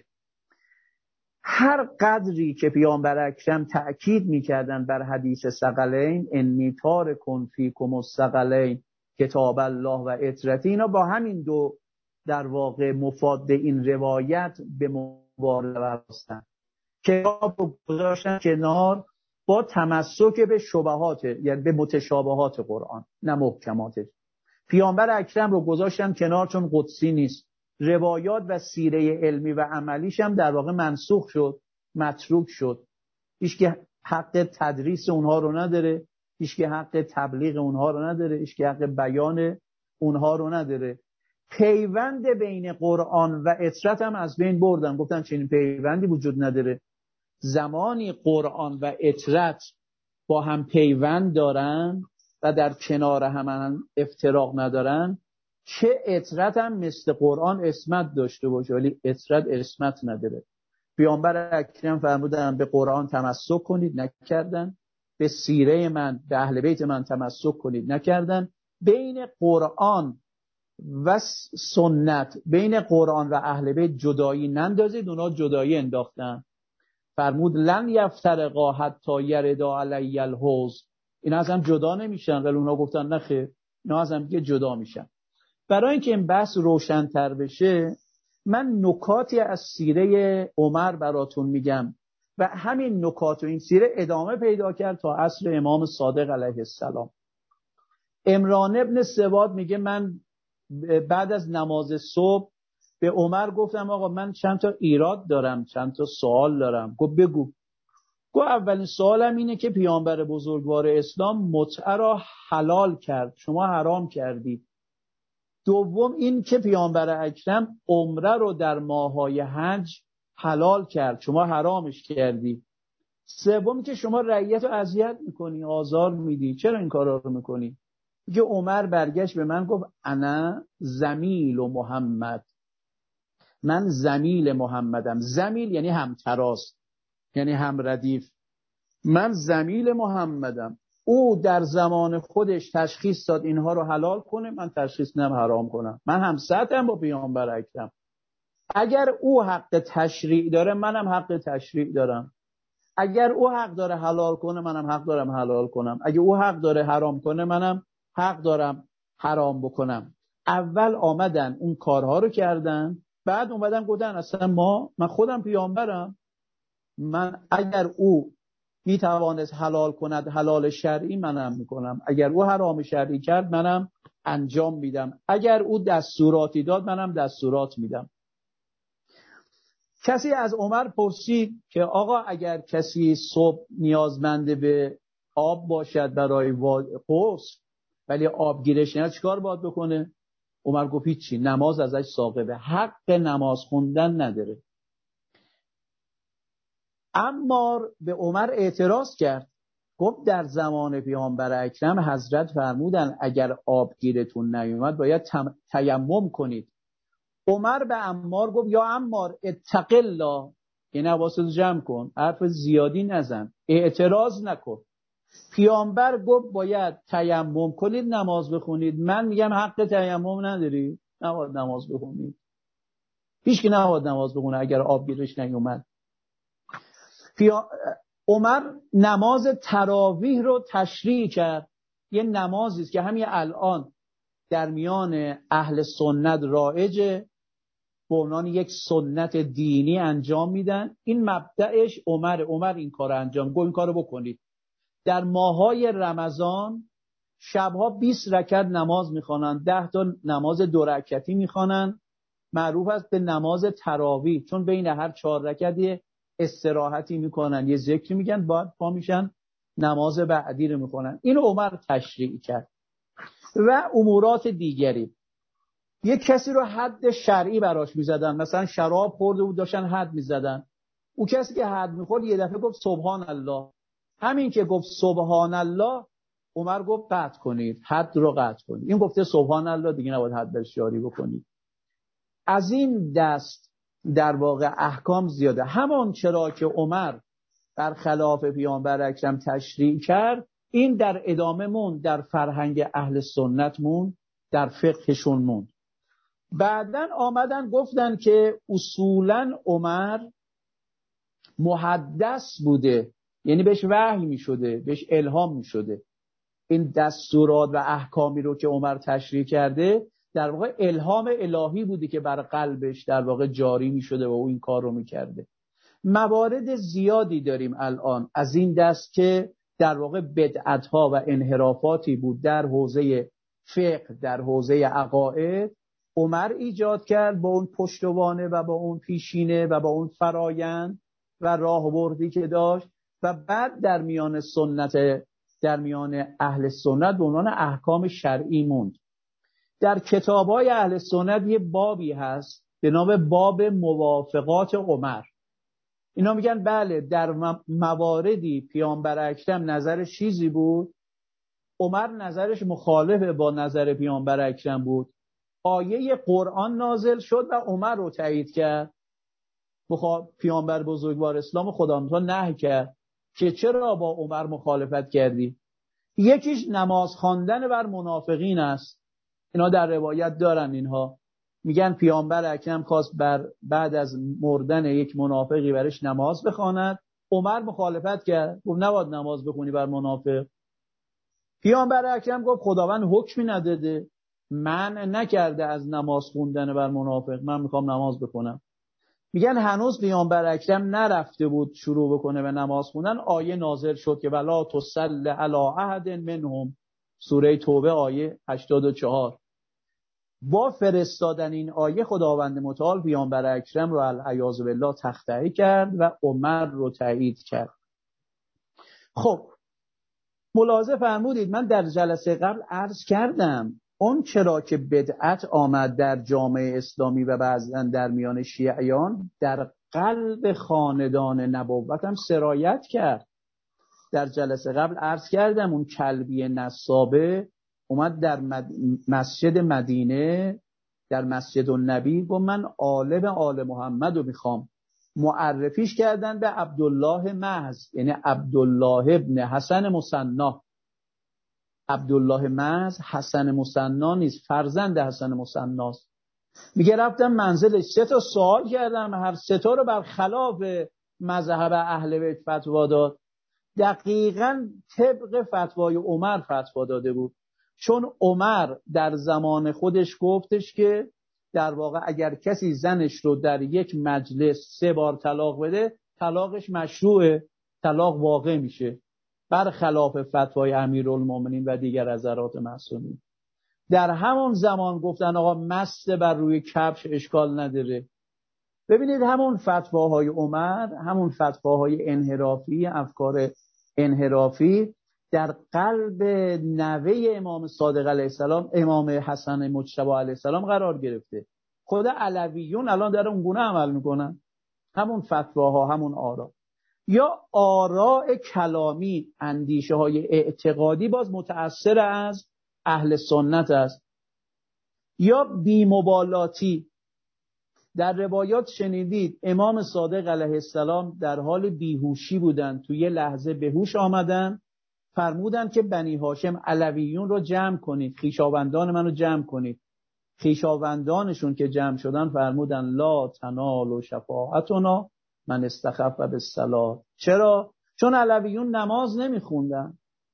Speaker 1: هر قدری که پیامبر اکرم تأکید میکردن بر حدیث ثقلین، انی تارکن فیکم الثقلین کتاب الله و اطرتی، اینا با همین دو در واقع مفاد این روایت به مبارزه هستن. کتاب رو گذاشتن کنار با تمسک به شبهات، یعنی به متشابهات قرآن نه محکماتش. پیامبر اکرم رو گذاشتن کنار چون قدسی نیست. روایات و سیره علمی و عملیش هم در واقع منسوخ شد، متروک شد. هیچ که حق تدریس اونها رو نداره، هیچ که حق تبلیغ اونها رو نداره، هیچ که حق بیان اونها رو نداره. پیوند بین قرآن و اطرت هم از بین بردن، گفتن چنین پیوندی وجود نداره. زمانی قرآن و اطرت با هم پیوند دارن و در کنار هم افتراق ندارن که اطرت هم مثل قرآن اسمت داشته باشه ولی اطرت اسمت نداره. پیامبر اکرم فرمودن به قرآن تمسک کنید، نکردن. به سیره من، به اهل بیت من تمسک کنید، نکردن. بین قرآن و سنت، بین قرآن و اهل بیت جدایی نندازید، اونا جدایی انداختن. فرمود لن یفترقا حتی یردا علی الحوض، اینا از هم جدا نمیشن. ولی اونا گفتن نه خیر، اینا از هم دیگه جدا میشن. برای اینکه این بحث روشن‌تر بشه من نکاتی از سیره عمر براتون میگم و همین نکات و این سیره ادامه پیدا کرد تا عصر امام صادق علیه السلام. عمران ابن سواد میگه من بعد از نماز صبح به عمر گفتم آقا من چند تا ایراد دارم، چند تا سوال دارم. گفت بگو. گفت اولین سوالم اینه که پیامبر بزرگوار اسلام متعه را حلال کرد، شما حرام کردید. دوم این که پیامبر اکرم عمره رو در ماه‌های حج حلال کرد، شما حرامش کردی. سوم که شما رعیت رو اذیت میکنی، آزار میدی، چرا این کارا رو میکنی؟ که عمر برگشت به من گفت انا زمیل و محمد، من زمیل محمدم. زمیل یعنی همتراز، یعنی هم ردیف. من زمیل محمدم. او در زمان خودش تشخیص داد اینها رو حلال کنه، من تشخیص ندم حرام کنم. من هم سطحم با پیامبر اکرم. اگر او حق تشریع داره منم حق تشریع دارم. اگر او حق داره حلال کنه منم حق دارم حلال کنم. اگر او حق داره حرام کنه منم حق دارم حرام بکنم. اول آمدن اون کارها رو کردن، بعد اومدن گفتن اصلا من خودم پیامبرم، من اگر او میتوانست حلال کند حلال شرعی منم میکنم، اگر او حرام شرعی کرد منم انجام میدم، اگر او دستوراتی داد منم دستورات میدم. کسی از عمر پرسید که آقا اگر کسی صبح نیازمند به آب باشد برای غسل ولی آب گیرش نیاد چیکار باید بکنه؟ عمر گفت هیچی، نماز ازش ساقطه، حق نماز خوندن نداره. عمار به عمر اعتراض کرد، گفت در زمان پیامبر اکرم حضرت فرمودن اگر آب گیرتون نیومد باید تیمم کنید. عمر به عمار گفت یا عمار اتق الله، یعنی حواست جمع کن، حرف زیادی نزن، اعتراض نکن. پیامبر گفت باید تیمم کنید نماز بخونید، من میگم حق تیمم نداری، نباید نماز بخونید. هیچ کی نباید نماز بخونه اگر آب گیرش نیومد. عمر نماز تراویح رو تشریع کرد. یه نمازی است که همین الان در میان اهل سنت رایجه به عنوان یک سنت دینی انجام میدن. این مبدأش عمر این کار انجام گو این کارو بکنید. در ماهای رمضان شبها 20 رکعت نماز میخوانن، 10 تا نماز 2 رکعتی میخوانن، معروف است به نماز تراویح، چون بین هر 4 رکعت استراحتی میکنن، یه ذکری میگن، بعد پا میشن نماز بعدی رو میخونن. این عمر تشریع کرد. و امورات دیگری، یک کسی رو حد شرعی براش میزدن، مثلا شراب خورده بود داشتن حد میزدن، او کسی که حد میخورد یه دفعه گفت سبحان الله، همین که گفت سبحان الله عمر گفت قطع کنید، حد رو قطع کنید. این گفته سبحان الله دیگه نباید حد بهش جاری بکنید. از این دست در واقع احکام زیاده. همان چرا که عمر در خلاف پیامبر اکرم تشریع کرد، این در ادامه موند، در فرهنگ اهل سنت موند، در فقهشون موند. بعدن آمدن گفتن که اصولاً عمر محدث بوده، یعنی بهش وحی می شده، بهش الهام می شده. این دستورات و احکامی رو که عمر تشریع کرده در واقع الهام الهی بوده که بر قلبش در واقع جاری می شده و او این کار رو می کرده. موارد زیادی داریم الان از این دست که در واقع بدعت‌ها و انحرافاتی بود در حوزه فقه، در حوزه عقاید، عمر ایجاد کرد با اون پشتوانه و با اون پیشینه و با اون فرایند و راهبردی که داشت، و بعد در میان اهل سنت به عنوان احکام شرعی موند. در کتاب‌های اهل سنت یه بابی هست به نام باب موافقات عمر. اینا میگن بله در مواردی پیامبر اکرم نظرش چیزی بود، عمر نظرش مخالف با نظر پیامبر اکرم بود، آیه قرآن نازل شد و عمر رو تایید کرد. پیامبر بزرگوار اسلام خدا متعال نهی کرد که چرا با عمر مخالفت کردی. یکیش نماز خواندن بر منافقین است. اینا در روایت دارن، اینها میگن پیامبر اکرم خواست بعد از مردن یک منافقی برش نماز بخواند، عمر مخالفت کرد، گفت نباید نماز بخونی بر منافق. پیامبر اکرم گفت خداوند حکمی نداده، منع نکرده از نماز خوندن بر منافق، من میخوام نماز بخونم. میگن هنوز پیامبر اکرم نرفته بود شروع بکنه به نماز خوندن، آیه نازل شد که ولا تصل علی احد منهم، سوره توبه آیه 84. با فرستادن این آیه خداوند متعال پیامبر اکرم رو العیاذ بالله تخطئه کرد و عمر رو تایید کرد. خب ملاحظه فرمودید من در جلسه قبل عرض کردم اون چرا که بدعت آمد در جامعه اسلامی و بعضاً در میان شیعیان در قلب خاندان نبوت هم سرایت کرد. در جلسه قبل عرض کردم اون کلبی نصابه اومد در مسجد مدینه، در مسجد النبی، گفت من عالم آل محمد رو میخوام. معرفیش کردن به عبدالله محض، یعنی عبدالله ابن حسن مثنا. عبدالله محض حسن مثنا نیست، فرزند حسن مثناست. میگه رفتم منزلش 3 تا سوال کردم، هر 3 تا رو برخلاف مذهب اهل بیت فتوا داد. دقیقاً طبق فتوای عمر فتوا داده بود، چون عمر در زمان خودش گفتش که در واقع اگر کسی زنش رو در یک مجلس 3 بار طلاق بده طلاقش مشروعه، طلاق واقع میشه، برخلاف فتوای امیرالمومنین و دیگر حضرات معصومین. در همون زمان گفتن آقا مست بر روی کفش اشکال نداره. ببینید همون فتواهای عمر، همون فتواهای انحرافی، افکار انحرافی در قلب نوه امام صادق علیه السلام، امام حسن مجتبی علیه السلام قرار گرفته. خود علویون الان در اون گونه عمل میکنن، همون فتواها، همون آرا. یا آراء کلامی، اندیشه های اعتقادی باز متأثر از اهل سنت است. یا بی‌مبالاتی، در روایات شنیدید امام صادق علیه السلام در حال بیهوشی بودن، تو یه لحظه به هوش آمدن، فرمودن که بنی هاشم علویون رو جمع کنید، خویشاوندان منو جمع کنید. خویشاوندانشون که جمع شدن فرمودن لا تنال شفاعتنا من استخف بالصلاة. چرا؟ چون علویون نماز نمیخوندن.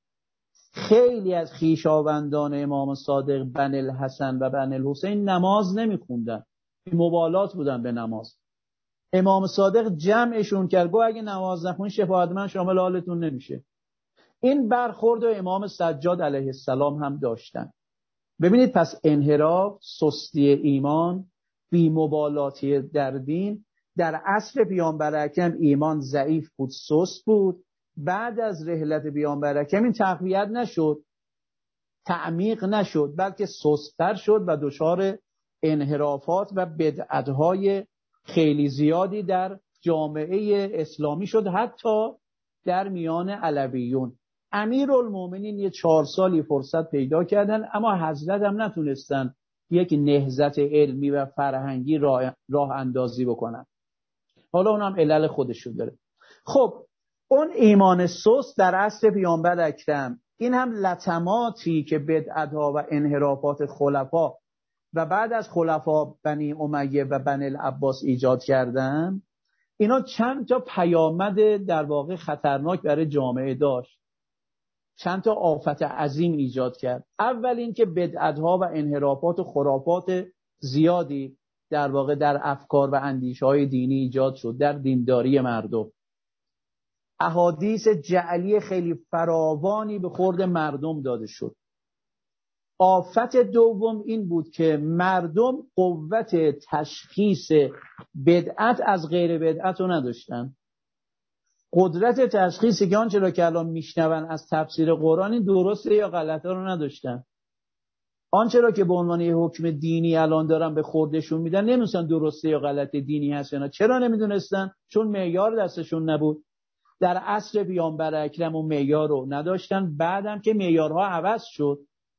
Speaker 1: خیلی از خویشاوندان امام صادق بن الحسن و بن الحسین نماز نمیخوندن. مبالات بودن به نماز. امام صادق جمعشون کرد، گفت اگه نماز نخونی شفاعت من شامل حالتون نمیشه. این برخورد و امام سجاد علیه السلام هم داشتن. ببینید پس انحراف، سستی ایمان، بی‌مبالاتی در دین. در عصر پیامبر اکرم ایمان ضعیف بود، سست بود. بعد از رحلت پیامبر اکرم این تقویت نشد، تعمیق نشد، بلکه سست‌تر شد و دچار انحرافات و بدعت‌های خیلی زیادی در جامعه اسلامی شد، حتی در میان علویون. امیرالمومنین یه 4 سالی فرصت پیدا کردن، اما حضرت هم نتونستن یک نهضت علمی و فرهنگی راه اندازی بکنن. حالا اونم علل خودشو داره. خب اون ایمان سست در عصر پیامبر اکرم، این هم لطماتی که بدعت‌ها و انحرافات خلفا و بعد از خلفا بنی امیه و بنی العباس ایجاد کردن، اینا چند تا پیامد در واقع خطرناک برای جامعه داشت، چند تا آفت عظیم ایجاد کرد. اول این که بدعت‌ها و انحرافات و خرافات زیادی در واقع در افکار و اندیشه‌های دینی ایجاد شد در دینداری مردم. احادیث جعلی خیلی فراوانی به خورد مردم داده شد. آفت دوم این بود که مردم قوت تشخیص بدعت از غیر بدعت رو نداشتن. قدرت تشخیصی که آنچه را که الان میشنون از تفسیر قرآن این درسته یا غلطه رو نداشتن. آنچه را که به عنوان یه حکم دینی الان دارن به خوردشون میدن نمیدونستن درسته یا غلطه دینی هست یا نه. چرا نمیدونستن؟ چون معیار دستشون نبود. در عصر پیامبر اکرم و معیار رو نداشتن. بعدم که معیارها عوض شد،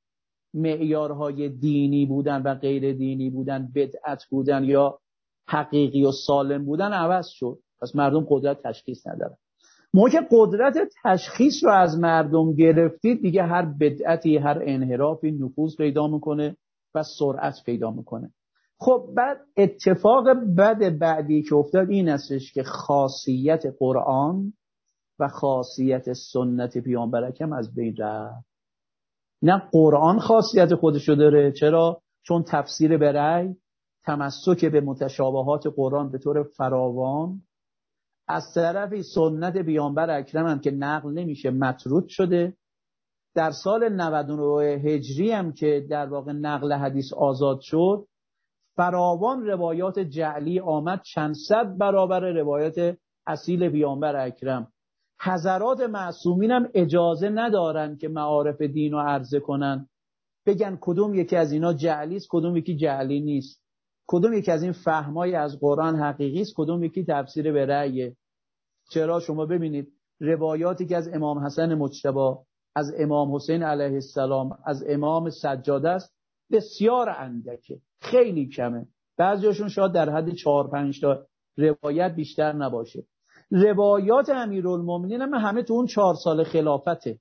Speaker 1: معیارهای دینی بودن و غیر دینی بودن، بدعت بودن یا حقیقی و سالم بودن عوض شد. پس مردم قدرت تشخیص ندارن. موقع قدرت تشخیص رو از مردم گرفتید دیگه هر بدعتی، هر انحرافی نفوذ پیدا میکنه و سرعت پیدا میکنه. خب بعد اتفاق بعدی که افتاد این استش که خاصیت قرآن و خاصیت سنت پیامبر اکرم از بین رفت. نه قرآن خاصیت خودشو داره. چرا؟ چون تفسیر به رأی، تمسک به متشابهات قرآن به طور فراوان، از طرفی سنت پیامبر اکرم هم که نقل نمیشه مطرود شده. در سال 99 هجری هم که در واقع نقل حدیث آزاد شد، فراوان روایات جعلی آمد، چند صد برابر روایت اصیل پیامبر اکرم. حضرات معصومین هم اجازه ندارن که معارف دین رو عرضه کنن، بگن کدوم یکی از اینا جعلی است، کدوم یکی جعلی نیست، کدوم یکی از این فهمای از قرآن حقیقی است، کدوم یکی تفسیر به رأیه. چرا؟ شما ببینید روایاتی که از امام حسن مجتبی، از امام حسین علیه السلام، از امام سجاد است بسیار اندکه، خیلی کمه. بعضیاشون شاید در حد 4-5 تا روایت بیشتر نباشه. روایات امیرالمومنین هم همه تو اون 4 سال خلافته.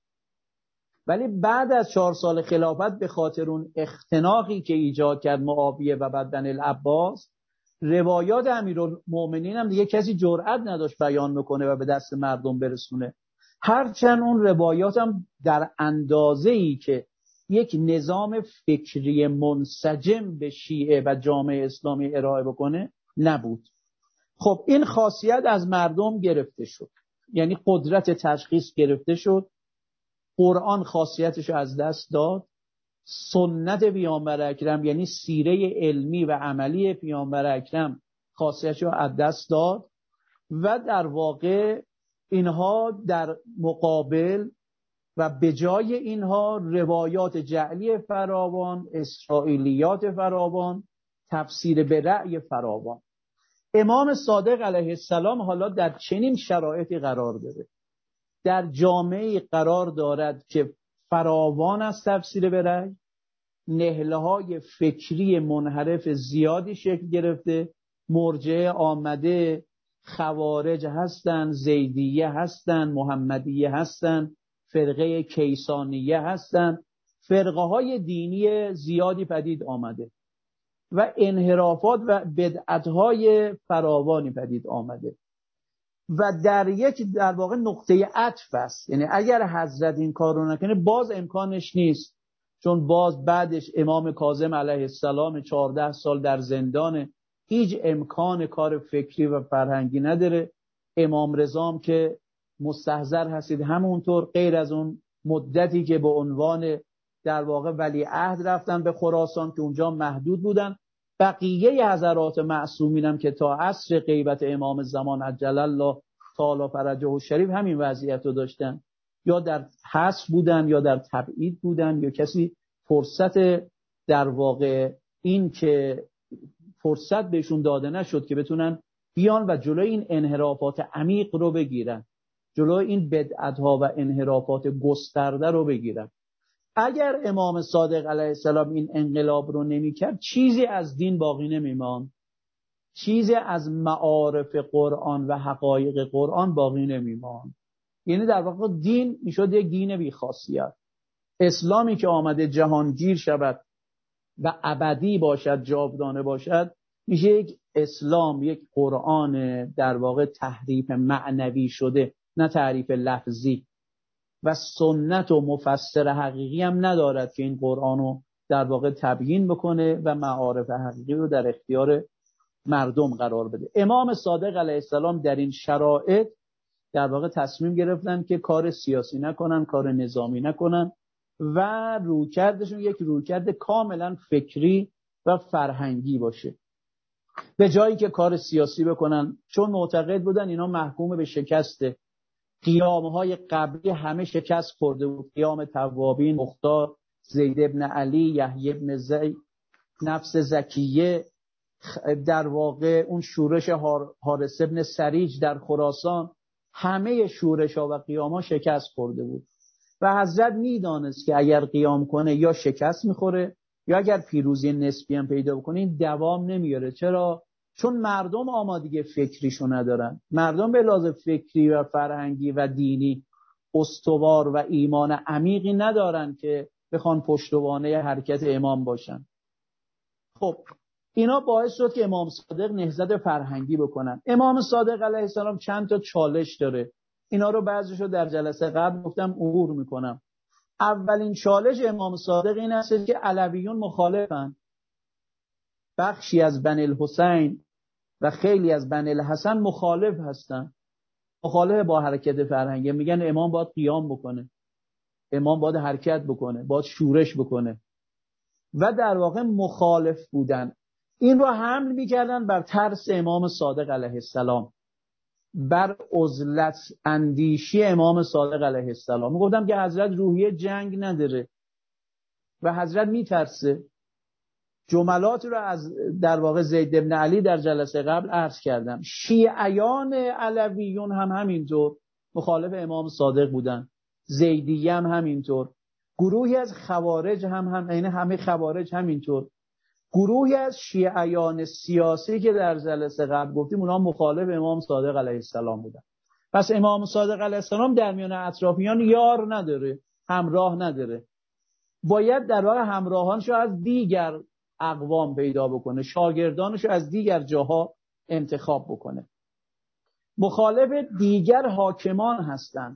Speaker 1: ولی بعد از 4 سال خلافت به خاطر اون اختناقی که ایجاد کرد معاویه و بعد بنی العباس، روایات امیرالمومنین هم دیگه کسی جرئت نداشت بیان میکنه و به دست مردم برسونه. هرچند اون روایات هم در اندازه‌ای که یک نظام فکری منسجم به شیعه و جامعه اسلامی ارائه بکنه نبود. خب این خاصیت از مردم گرفته شد، یعنی قدرت تشخیص گرفته شد. قرآن خاصیتش رو از دست داد. سنت پیامبر اکرم یعنی سیره علمی و عملی پیامبر اکرم خاصیتش رو از دست داد و در واقع اینها در مقابل و به جای اینها روایات جعلی فراوان، اسرائیلیات فراوان، تفسیر به رأی فراوان. امام صادق علیه السلام حالا در چنین شرایطی قرار داره، در جامعه قرار دارد که فراوان از تفسیر به رأی، نهله‌های فکری منحرف زیادی شکل گرفته، مرجعه آمده، خوارج هستن، زیدیه هستن، محمدیه هستن، فرقه کیسانیه هستن، فرقه های دینی زیادی پدید آمده و انحرافات و بدعت‌های فراوانی پدید آمده و در واقع نقطه عطف است. یعنی اگر حضرت این کار رو نکنه باز امکانش نیست، چون باز بعدش امام کاظم علیه السلام 14 سال در زندانه، هیچ امکان کار فکری و فرهنگی نداره. امام رضا که مستحضر هستید همونطور، غیر از اون مدتی که به عنوان در واقع ولیعهد رفتن به خراسان که اونجا محدود بودن، بقیه حضرات معصومین هم که تا عصر غیبت امام زمان عجل الله تعالی فرجه الشریف همین وضعیت رو داشتن، یا در حذف بودن یا در تبعید بودن، یا کسی فرصت در واقع این که فرصت بهشون داده نشد که بتونن بیان و جلوی این انحرافات عمیق رو بگیرن، جلوی این بدعت‌ها و انحرافات گسترده رو بگیرن. اگر امام صادق علیه السلام این انقلاب رو نمی‌کرد، چیزی از دین باقی نمی‌ماند، چیزی از معارف قرآن و حقایق قرآن باقی نمی‌ماند. یعنی در واقع دین میشد یک دین بی‌خاصیت. اسلامی که آمده جهانگیر شود و ابدی باشد، جاودانه باشد، میشه یک اسلام، یک قرآن در واقع تحریف معنوی شده، نه تعریف لفظی. و سنت و مفسر حقیقی هم ندارد که این قرآن رو در واقع تبیین بکنه و معارف حقیقی رو در اختیار مردم قرار بده. امام صادق علیه السلام در این شرایط در واقع تصمیم گرفتن که کار سیاسی نکنن، کار نظامی نکنن و رویکردشون یک رویکرد کاملا فکری و فرهنگی باشه، به جایی که کار سیاسی بکنن، چون معتقد بودن اینا محکوم به شکسته. قیامهای قبلی همه شکست خورده بود، قیام توابین، مختار، زید ابن علی، یحیی ابن زید، نفس زکیه، در واقع اون شورش حارث ابن سریج در خراسان، همه شورش ها و قیام ها شکست خورده بود و حضرت میدانست که اگر قیام کنه یا شکست میخوره یا اگر پیروزی نسبی هم پیدا بکنه این دوام نمیاره. چرا؟ چون مردم آمادگی فکریشو ندارن. مردم به لحاظ فکری و فرهنگی و دینی استوار و ایمان عمیقی ندارن که بخوان پشتوانه حرکت امام باشن. خب اینا باعث شد که امام صادق نهضت فرهنگی بکنن. امام صادق علیه السلام چند تا چالش داره، اینا رو بعضیشو در جلسه قبل گفتم عبور میکنم. اولین چالش امام صادق این است که علویون مخالفن، بخشی از بنی الحسین و خیلی از بنی الحسن مخالف هستن، مخالف با حرکت فرهنگی، میگن امام باید قیام بکنه، امام باید حرکت بکنه، باید شورش بکنه و در واقع مخالف بودن. این رو حمل میکردن بر ترس امام صادق علیه السلام، بر عزلت اندیشی امام صادق علیه السلام. میگفتم که حضرت روحیه جنگ نداره و حضرت میترسه. جملاتی رو از در واقع زید ابن علی در جلسه قبل عرض کردم. شیعیان علویون هم همینطور مخالف امام صادق بودن، زیدیه هم همینطور، گروهی از خوارج هم یعنی همه خوارج همینطور، گروهی از شیعیان سیاسی که در جلسه قبل گفتیم اونها مخالف امام صادق علیه السلام بودن. پس امام صادق علیه السلام در میان اطرافیان یار نداره، همراه نداره، باید در واقع همراهانشو از دیگر اقوام پیدا بکنه، شاگردانشو از دیگر جاها انتخاب بکنه. مخالف دیگر حاکمان هستن.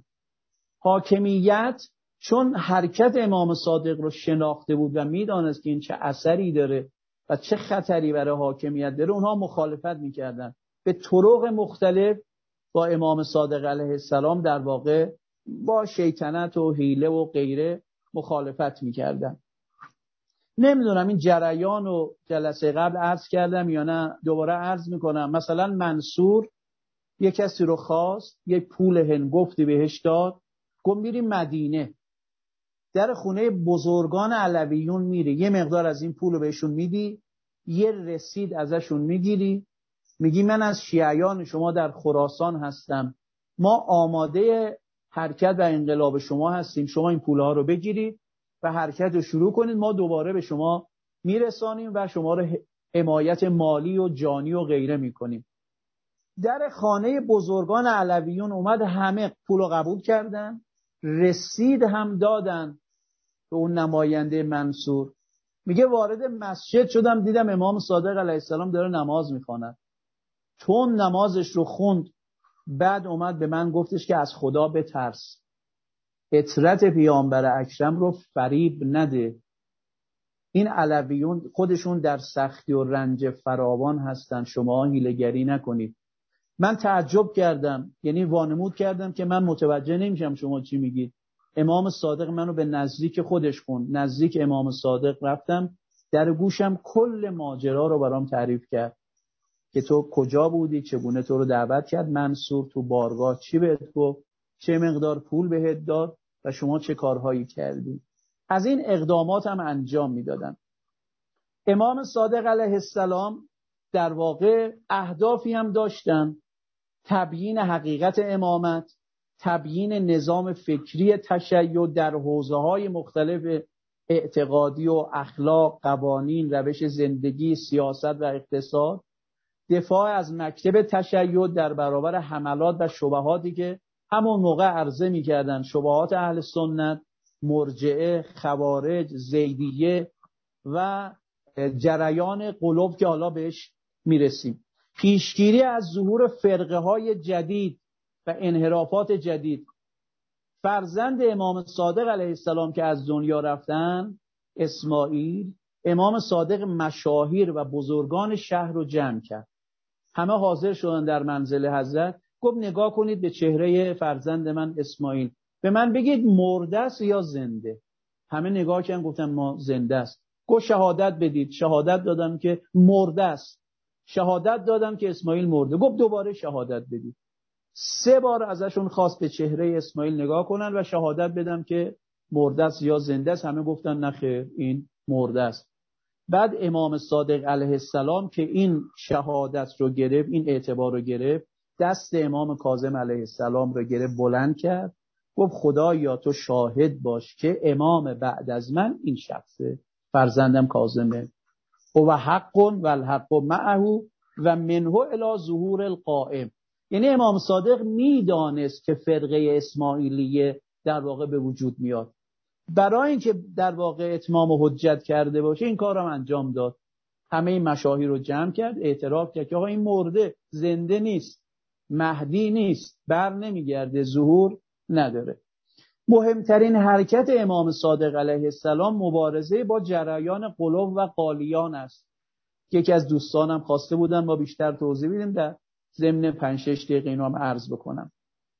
Speaker 1: حاکمیت چون حرکت امام صادق رو شناخته بود و میدانست که این چه اثری داره و چه خطری برای حاکمیت داره، اونها مخالفت میکردن به طرق مختلف با امام صادق علیه السلام، در واقع با شیطنت و حیله و غیره مخالفت میکردن. نمیدونم این جریان و جلسه قبل عرض کردم یا نه، دوباره عرض میکنم. مثلا منصور یک کسی رو خواست، یک پول هنگفتی بهش داد، گفت میریم مدینه، در خونه بزرگان علویون میری، یه مقدار از این پول رو بهشون میدی، یه رسید ازشون میگیری، میگی من از شیعیان شما در خراسان هستم، ما آماده حرکت و انقلاب شما هستیم، شما این پولها رو بگیرید و حرکت رو شروع کنید، ما دوباره به شما میرسانیم و شما رو حمایت مالی و جانی و غیره میکنیم. در خانه بزرگان علویون اومد، همه پول رو قبول کردن، رسید هم دادن به اون نماینده منصور. میگه وارد مسجد شدم دیدم امام صادق علیه السلام داره نماز میخواند، چون نمازش رو خوند بعد اومد به من گفتش که از خدا بترس، اطرت پیامبر اکرم رو فریب نده، این علویون خودشون در سختی و رنج فراوان هستن، شما حیله‌گری نکنید. من تعجب کردم، یعنی وانمود کردم که من متوجه نمیشم شما چی میگید. امام صادق منو به نزدیک خودش خوند، نزدیک امام صادق رفتم، در گوشم کل ماجرا رو برام تعریف کرد که تو کجا بودی، چگونه تو رو دعوت کرد منصور، تو بارگاه چی بهت گفت، چه مقدار پول بهت داد و شما چه کارهایی کردی. از این اقدامات هم انجام میدادن. امام صادق علیه السلام در واقع اهدافی هم داشتن: تبیین حقیقت امامت، تبیین نظام فکری تشیع در حوزه‌های مختلف اعتقادی و اخلاق، قوانین، روش زندگی، سیاست و اقتصاد، دفاع از مکتب تشیع در برابر حملات و شبهاتی که همون موقع عرضه می‌کردن، شبهات اهل سنت، مرجئه، خوارج، زیدیه و جریان قلوب که حالا بهش میرسیم. پیشگیری از ظهور فرقه‌های جدید و انحرافات جدید. فرزند امام صادق علیه السلام که از دنیا رفتن، اسماعیل، امام صادق مشاهیر و بزرگان شهر رو جمع کرد. همه حاضر شدن در منزل حضرت. گفت نگاه کنید به چهره فرزند من اسماعیل، به من بگید مرده است یا زنده. همه نگاه کردن، گفتن ما زنده است. گفت شهادت بدید. شهادت دادم که مرده است. شهادت دادم که اسماعیل مرده. گفت دوباره شهادت بدید. 3 بار ازشون خواست به چهره اسماعیل نگاه کنن و شهادت بدم که مرده است یا زنده است. همه گفتن نه خیر، این مرده است. بعد امام صادق علیه السلام که این شهادت رو گرفت، این اعتبار رو گرفت، دست امام کاظم علیه السلام رو گرفت، بلند کرد، گفت خدایا تو شاهد باش که امام بعد از من این شخصه، فرزندم کاظمه. و حق و الحق معه و منه الی ظهور القائم. یعنی امام صادق میدانست که فرقه اسماعیلیه در واقع به وجود میاد. برای اینکه در واقع اتمام حجت کرده باشه این کار رو انجام داد. همه این مشاهیر رو جمع کرد، اعتراف کرد که آقا این مرده، زنده نیست، مهدی نیست، بر نمیگرده، ظهور نداره. مهمترین حرکت امام صادق علیه السلام مبارزه با جریان قلوب و قالیان است. یکی از دوستانم خواسته بودن ما بیشتر توضیح بدیم، در ضمن 5-6 دقیقه اینو هم عرض بکنم.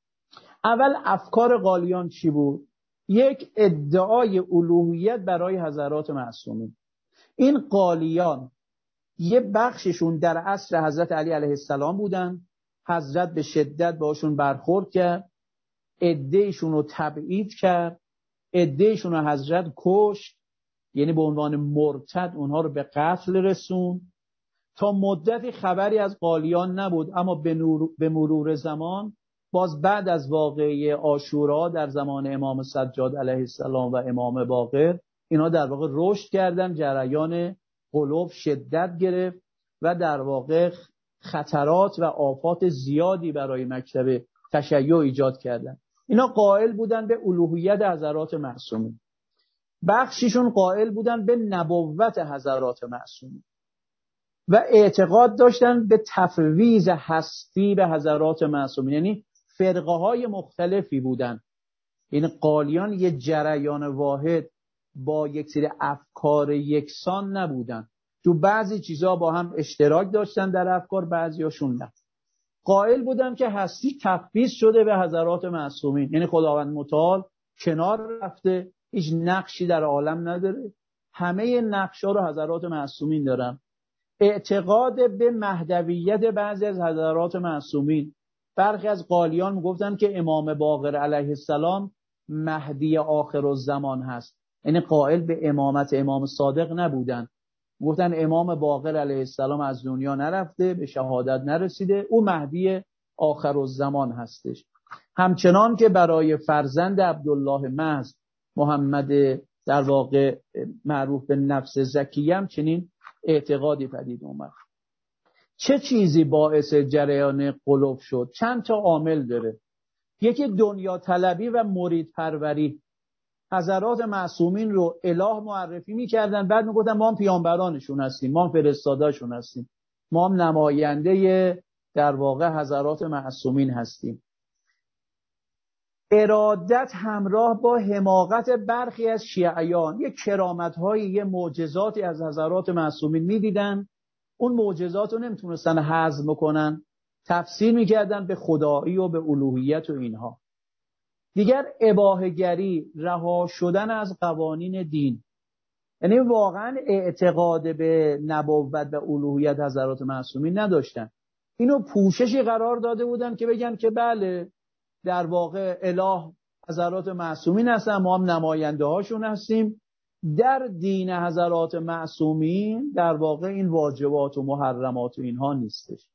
Speaker 1: اول افکار قالیان چی بود؟ یک، ادعای الوهیت برای حضرات معصومین. این قالیان یه بخششون در عصر حضرت علی علیه السلام بودن، حضرت به شدت باشون برخورد کرد، عده‌شون رو تبعید کرد، عده‌شون رو حضرت کشت، یعنی به عنوان مرتد اونها رو به قتل رسون. تا مدتی خبری از قالیان نبود، اما به مرور زمان، باز بعد از واقعه عاشورا در زمان امام سجاد علیه السلام و امام باقر، اینا در واقع رشد کردن، جریان قلوب شدت گرفت و در واقع خطرات و آفات زیادی برای مکتب تشیع ایجاد کردن. اینا قائل بودن به الوهیت حضرات معصومین، بخشیشون قائل بودن به نبوت حضرات معصومین و اعتقاد داشتن به تفویض هستی به حضرات معصومین. یعنی فرقه های مختلفی بودن. این قالیان یه جریان واحد با یک سری افکار یکسان نبودن. تو بعضی چیزا با هم اشتراک داشتن در افکار، بعضیاشون نه. قائل بودن که هستی تفویض شده به حضرات معصومین، یعنی خداوند متعال کنار رفته، هیچ نقشی در عالم نداره، همه نقشا رو حضرات معصومین دارن. اعتقاد به مهدویت بعضی از حضرات معصومین. برخی از قالیان میگفتن که امام باقر علیه السلام مهدی آخر الزمان هست، یعنی قائل به امامت امام صادق نبودن. گفتن امام باقر علیه السلام از دنیا نرفته، به شهادت نرسیده، او مهدی آخر الزمان هستش. همچنان که برای فرزند عبدالله محض، محمد در واقع معروف به نفس زکیه، هم چنین اعتقادی پدید اومد. چه چیزی باعث جریان قلوب شد؟ چند تا عامل داره. یکی دنیا طلبی و مرید پروری. حضرات معصومین رو اله معرفی می‌کردن، بعد میگفتن ما هم پیامبرانشون هستیم، ما هم فرستاده‌شون هستیم، ما هم نماینده در واقع حضرات معصومین هستیم. ارادت همراه با حماقت برخی از شیعیان، یک کرامت‌های، یک معجزاتی از حضرات معصومین می‌دیدن، اون معجزات رو نمیتونستن هضم کنن، تفسیر می‌کردن به خدایی و به الوهیت و اینها. دیگر اباحه‌گری، رها شدن از قوانین دین، یعنی واقعا اعتقاد به نبوت و الوهیت حضرات معصومین نداشتن. اینو پوششی قرار داده بودن که بگن که بله در واقع اله حضرات معصومین هستن، ما هم نماینده هاشون هستیم. در دین حضرات معصومین در واقع این واجبات و محرمات و اینها نیستش.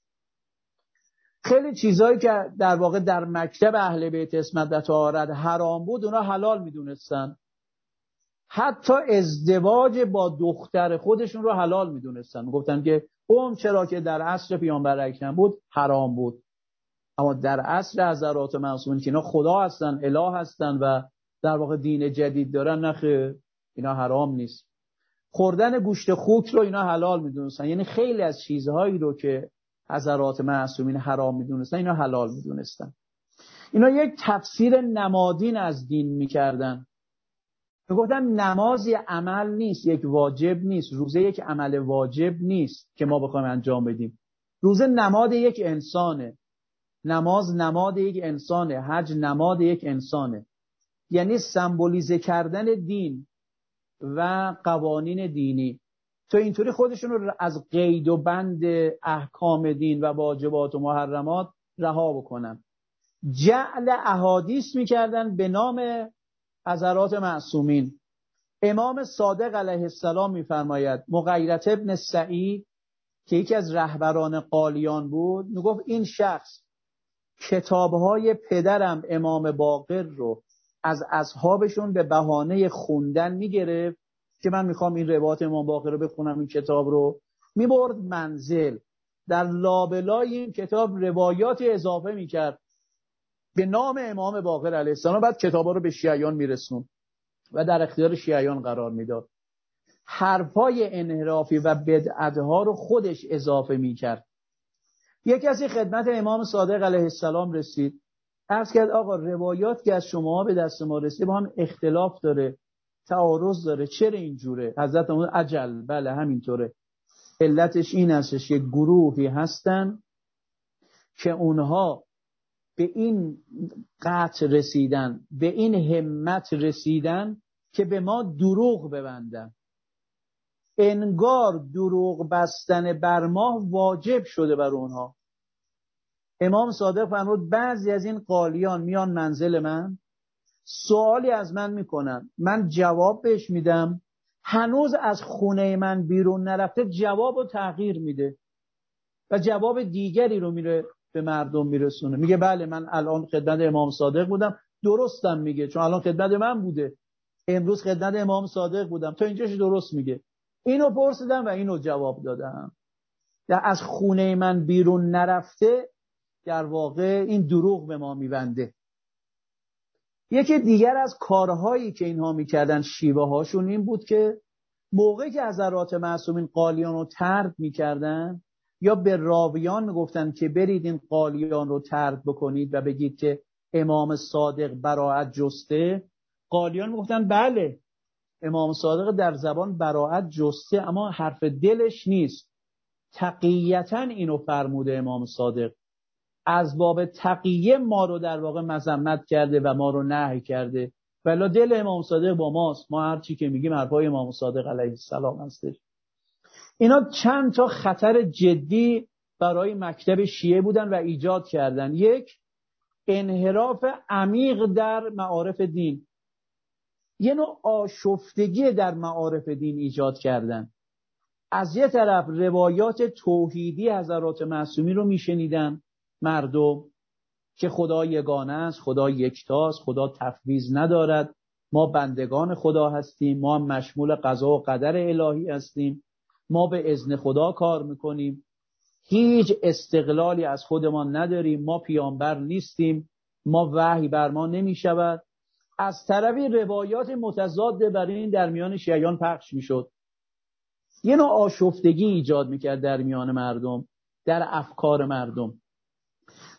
Speaker 1: خیلی چیزایی که در واقع در مکتب اهل بیت عصمت و طهارت حرام بود اونا حلال میدونستن. حتی ازدواج با دختر خودشون رو حلال میدونستن، گفتن که اون چرا که در عصر پیامبر اکرم بود حرام بود، اما در عصر حضرات معصومین که اینا خدا هستن، اله هستن و در واقع دین جدید دارن، نخیر اینا حرام نیست. خوردن گوشت خوک رو اینا حلال میدونستن. یعنی خیلی از چیزهایی رو که حضرات معصومین حرام میدونستن اینا حلال میدونستن. اینا یک تفسیر نمادین از دین میکردن. میگفتن نماز یه عمل نیست، یک واجب نیست، روزه یک عمل واجب نیست که ما بخوایم انجام بدیم. روزه نماد یک انسانه، نماز نماد یک انسانه، حج نماد یک انسانه. یعنی سمبولیزه کردن دین و قوانین دینی تو اینطوری خودشون رو از قید و بند احکام دین و واجبات و محرمات رها بکنن. جعل احادیث میکردن به نام حضرات معصومین. امام صادق علیه السلام میفرماید مغیرة ابن سعید که یکی از رهبران قالیان بود، میگفت این شخص کتابهای پدرم امام باقر رو از اصحابشون به بهانه خوندن میگرفت که من میخوام این روایت امام باقر رو بخونم، این کتاب رو میبرد منزل، در لابلای این کتاب روایاتی اضافه میکرد به نام امام باقر علیه السلام، بعد کتابا رو به شیعیان میرسون و در اختیار شیعیان قرار میداد. حرفای انحرافی و بدعتها رو خودش اضافه میکرد. یک کسی خدمت امام صادق علیه السلام رسید، عرض کرد آقا روایات که از شما به دست ما رسید با هم اختلاف داره، تعارض داره، چرا اینجوره؟ حضرت فرمود عجل، بله همینطوره. علتش این هستش که گروهی هستن که اونها به این قطع رسیدن، به این همت رسیدن که به ما دروغ ببندن. انگار دروغ بستن بر ما واجب شده بر اونها. امام صادق فرمود بعضی از این قالیان میان منزل من، سوالی از من میکنن، من جواب بهش میدم، هنوز از خونه من بیرون نرفته جواب رو تغییر میده و جواب دیگری رو میره به مردم میرسونه. میگه بله من الان خدمت امام صادق بودم، درستم میگه چون الان خدمت من بوده، امروز خدمت امام صادق بودم، تا اینجاش درست میگه. اینو پرسیدم و اینو جواب دادم. از خونه من بیرون نرفته در واقع این دروغ به ما میبنده. یکی دیگر از کارهایی که اینها میکردن، شیوه هاشون این بود که موقعی که حضرات معصومین قالیان رو طرد میکردن یا به راویان میگفتن که برید این قالیان رو طرد بکنید و بگید که امام صادق براءت جسته، قالیان میگفتن بله امام صادق در زبان براءت جسته اما حرف دلش نیست، تقییتا اینو فرموده امام صادق، از باب تقیه ما رو در واقع مذمت کرده و ما رو نهی کرده، ولی دل امام صادق با ماست، ما هر چی که میگیم حرفای امام صادق علیه السلام هستش. اینا چند تا خطر جدی برای مکتب شیعه بودن و ایجاد کردن. یک، انحراف عمیق در معارف دین، یه نوع آشفتگی در معارف دین ایجاد کردن. از یه طرف روایات توحیدی حضرات معصومین رو میشنیدن مردم که خدا یگانه است، خدا یکتاست، خدا تفویض ندارد، ما بندگان خدا هستیم، ما مشمول قضا و قدر الهی هستیم، ما به اذن خدا کار میکنیم، هیچ استقلالی از خودمان نداریم، ما پیامبر نیستیم، ما وحی بر ما نمیشود. از طرفی روایات متضاد بر این در میان شیعیان پخش میشد، یه نوع آشفتگی ایجاد میکرد در میان مردم، در افکار مردم.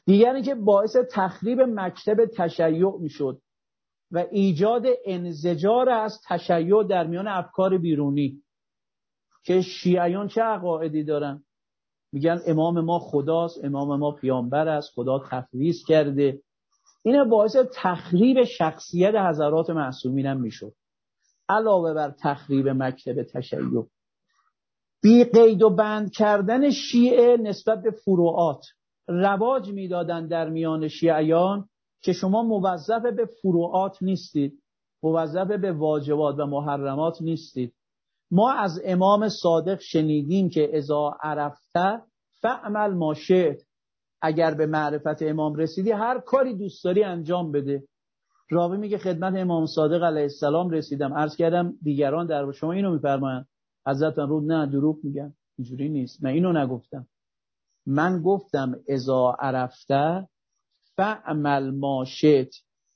Speaker 1: دیگری که باعث تخریب مکتب تشیع میشد و ایجاد انزجار از تشیع در میان افکار بیرونی که شیعیان چه عقایدی دارن؟ میگن امام ما خداست، امام ما پیامبر است، خدا تفویض کرده. این باعث تخریب شخصیت حضرات معصومین هم میشد، علاوه بر تخریب مکتب تشیع. بی قید و بند کردن شیعه نسبت به فروعات، رواج میدادن در میان شیعیان که شما موظف به فروعات نیستید، موظف به واجبات و محرمات نیستید. ما از امام صادق شنیدیم که اذا عرفت فاعمل ما شئت، اگر به معرفت امام رسیدی هر کاری دوست داری انجام بده. راوی میگه خدمت امام صادق علیه السلام رسیدم، عرض کردم دیگران در شما اینو میفرمایند؟ حضرت فرمود نه، دروغ میگن، اینجوری نیست، من اینو نگفتم. من گفتم اذا عرفت فاعمل ما شئت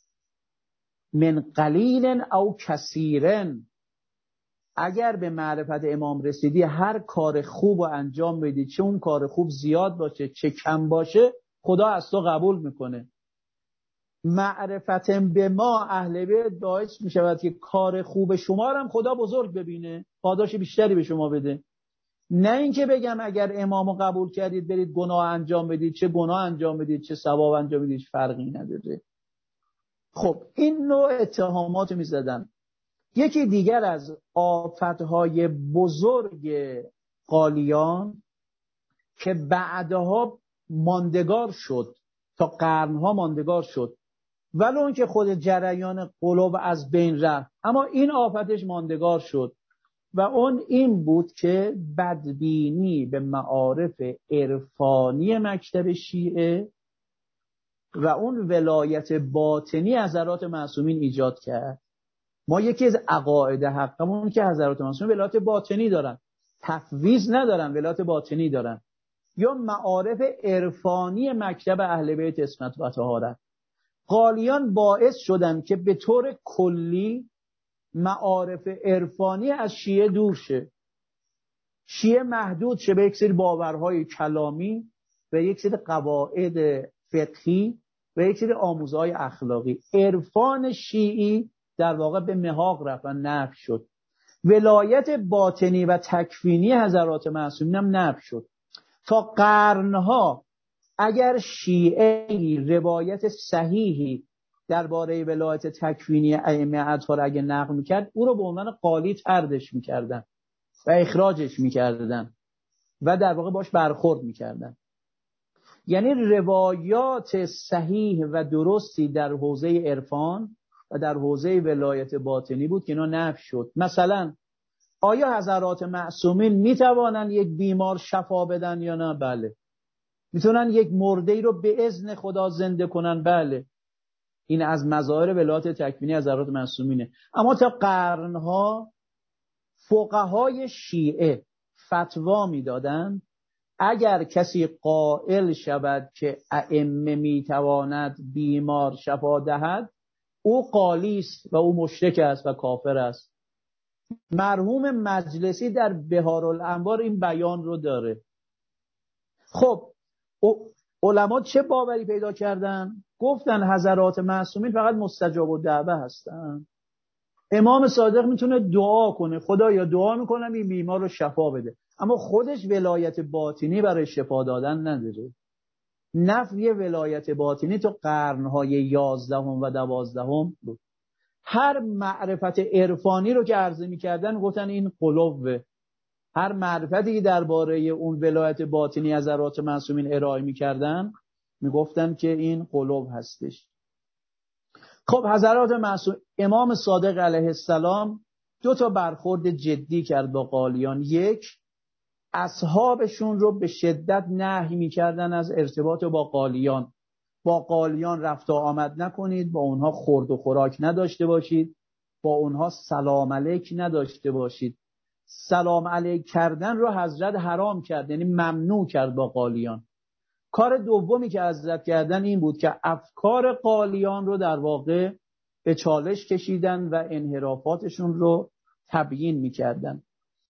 Speaker 1: من قلیل او کثیر، اگر به معرفت امام رسیدی هر کار خوب رو انجام بدی، چه اون کار خوب زیاد باشه چه کم باشه، خدا از تو قبول میکنه. معرفت به ما اهل بیت باعث میشود که کار خوب شما رو هم خدا بزرگ ببینه، پاداش بیشتری به شما بده. نه اینکه بگم اگر امامو قبول کردید برید گناه انجام بدید، چه گناه انجام بدید چه ثواب انجام بدید فرقی نداره. خب این نوع اتهامات میزدن. یکی دیگر از آفتهای بزرگ قالیان که بعدها ماندگار شد، تا قرنها ماندگار شد، ولو اینکه خود جریان قلوب از بین رفت، اما این آفتش ماندگار شد و اون این بود که بدبینی به معارف عرفانی مکتب شیعه و اون ولایت باطنی حضرات معصومین ایجاد کرد. ما یکی از عقاید حقمون که حضرات معصومین ولایت باطنی دارن، تفویض ندارن، ولایت باطنی دارن. یا معارف عرفانی مکتب اهل بیت عصمت و طهارت. قالیان باعث شدن که به طور کلی معارف عرفانی از شیعه دور شه، شیعه محدود شه به یک سری باورهای کلامی و یک سری قواعد فقهی و یک سری آموزهای اخلاقی. عرفان شیعی در واقع به محاق رفت و نفی شد. ولایت باطنی و تکوینی حضرات معصومین هم نفی شد. تا قرنها اگر شیعه روایت صحیحی درباره ولایت تکوینی ائمه اطهار اگه نقل میکرد، او رو به عنوان قالی طردش میکردن و اخراجش میکردن و در واقع باش برخورد میکردن. یعنی روایات صحیح و درستی در حوزه عرفان و در حوزه ولایت باطنی بود که اینا نفی شد. مثلا آیا حضرات معصومین میتوانن یک بیمار شفا بدن یا نه؟ بله. میتونن یک مرده‌ای رو به اذن خدا زنده کنن؟ بله. این از مظاهر ولایت تکوینی حضرات معصومینه. اما تا قرنها فقهای شیعه فتوا میدادن اگر کسی قائل شود که ائمه میتواند بیمار شفا دهد، او قالی است و او مشرک است و کافر است. مرحوم مجلسی در بهارالانوار این بیان رو داره. خب علما چه باوری پیدا کردن؟ گفتن حضرات معصومین فقط مستجاب الدعوه هستن. امام صادق میتونه دعا کنه، خدایا دعا میکنم این بیمار رو شفا بده، اما خودش ولایت باطنی برای شفا دادن نداره. نفی ولایت باطنی تو قرنهای 11 و 12 بود. هر معرفت عرفانی رو که عرضه میکردن گفتن این قلوبه. هر معرفتی که درباره اون ولایت باطنی حضرات معصومین ارائه میکردن میگفتن که این قلوب هستش. خب حضرات معصوم، امام صادق علیه السلام 2 برخورد جدی کرد با قالیان. یک، اصحابشون رو به شدت نهی میکردن از ارتباط با قالیان. با قالیان رفت و آمد نکنید، با اونها خورد و خوراک نداشته باشید، با اونها سلام علیک نداشته باشید. سلام علیک کردن رو حضرت حرام کرد، یعنی ممنوع کرد با قالیان. کار دومی که حضرت کردن این بود که افکار قالیان رو در واقع به چالش کشیدن و انحرافاتشون رو تبیین میکردن.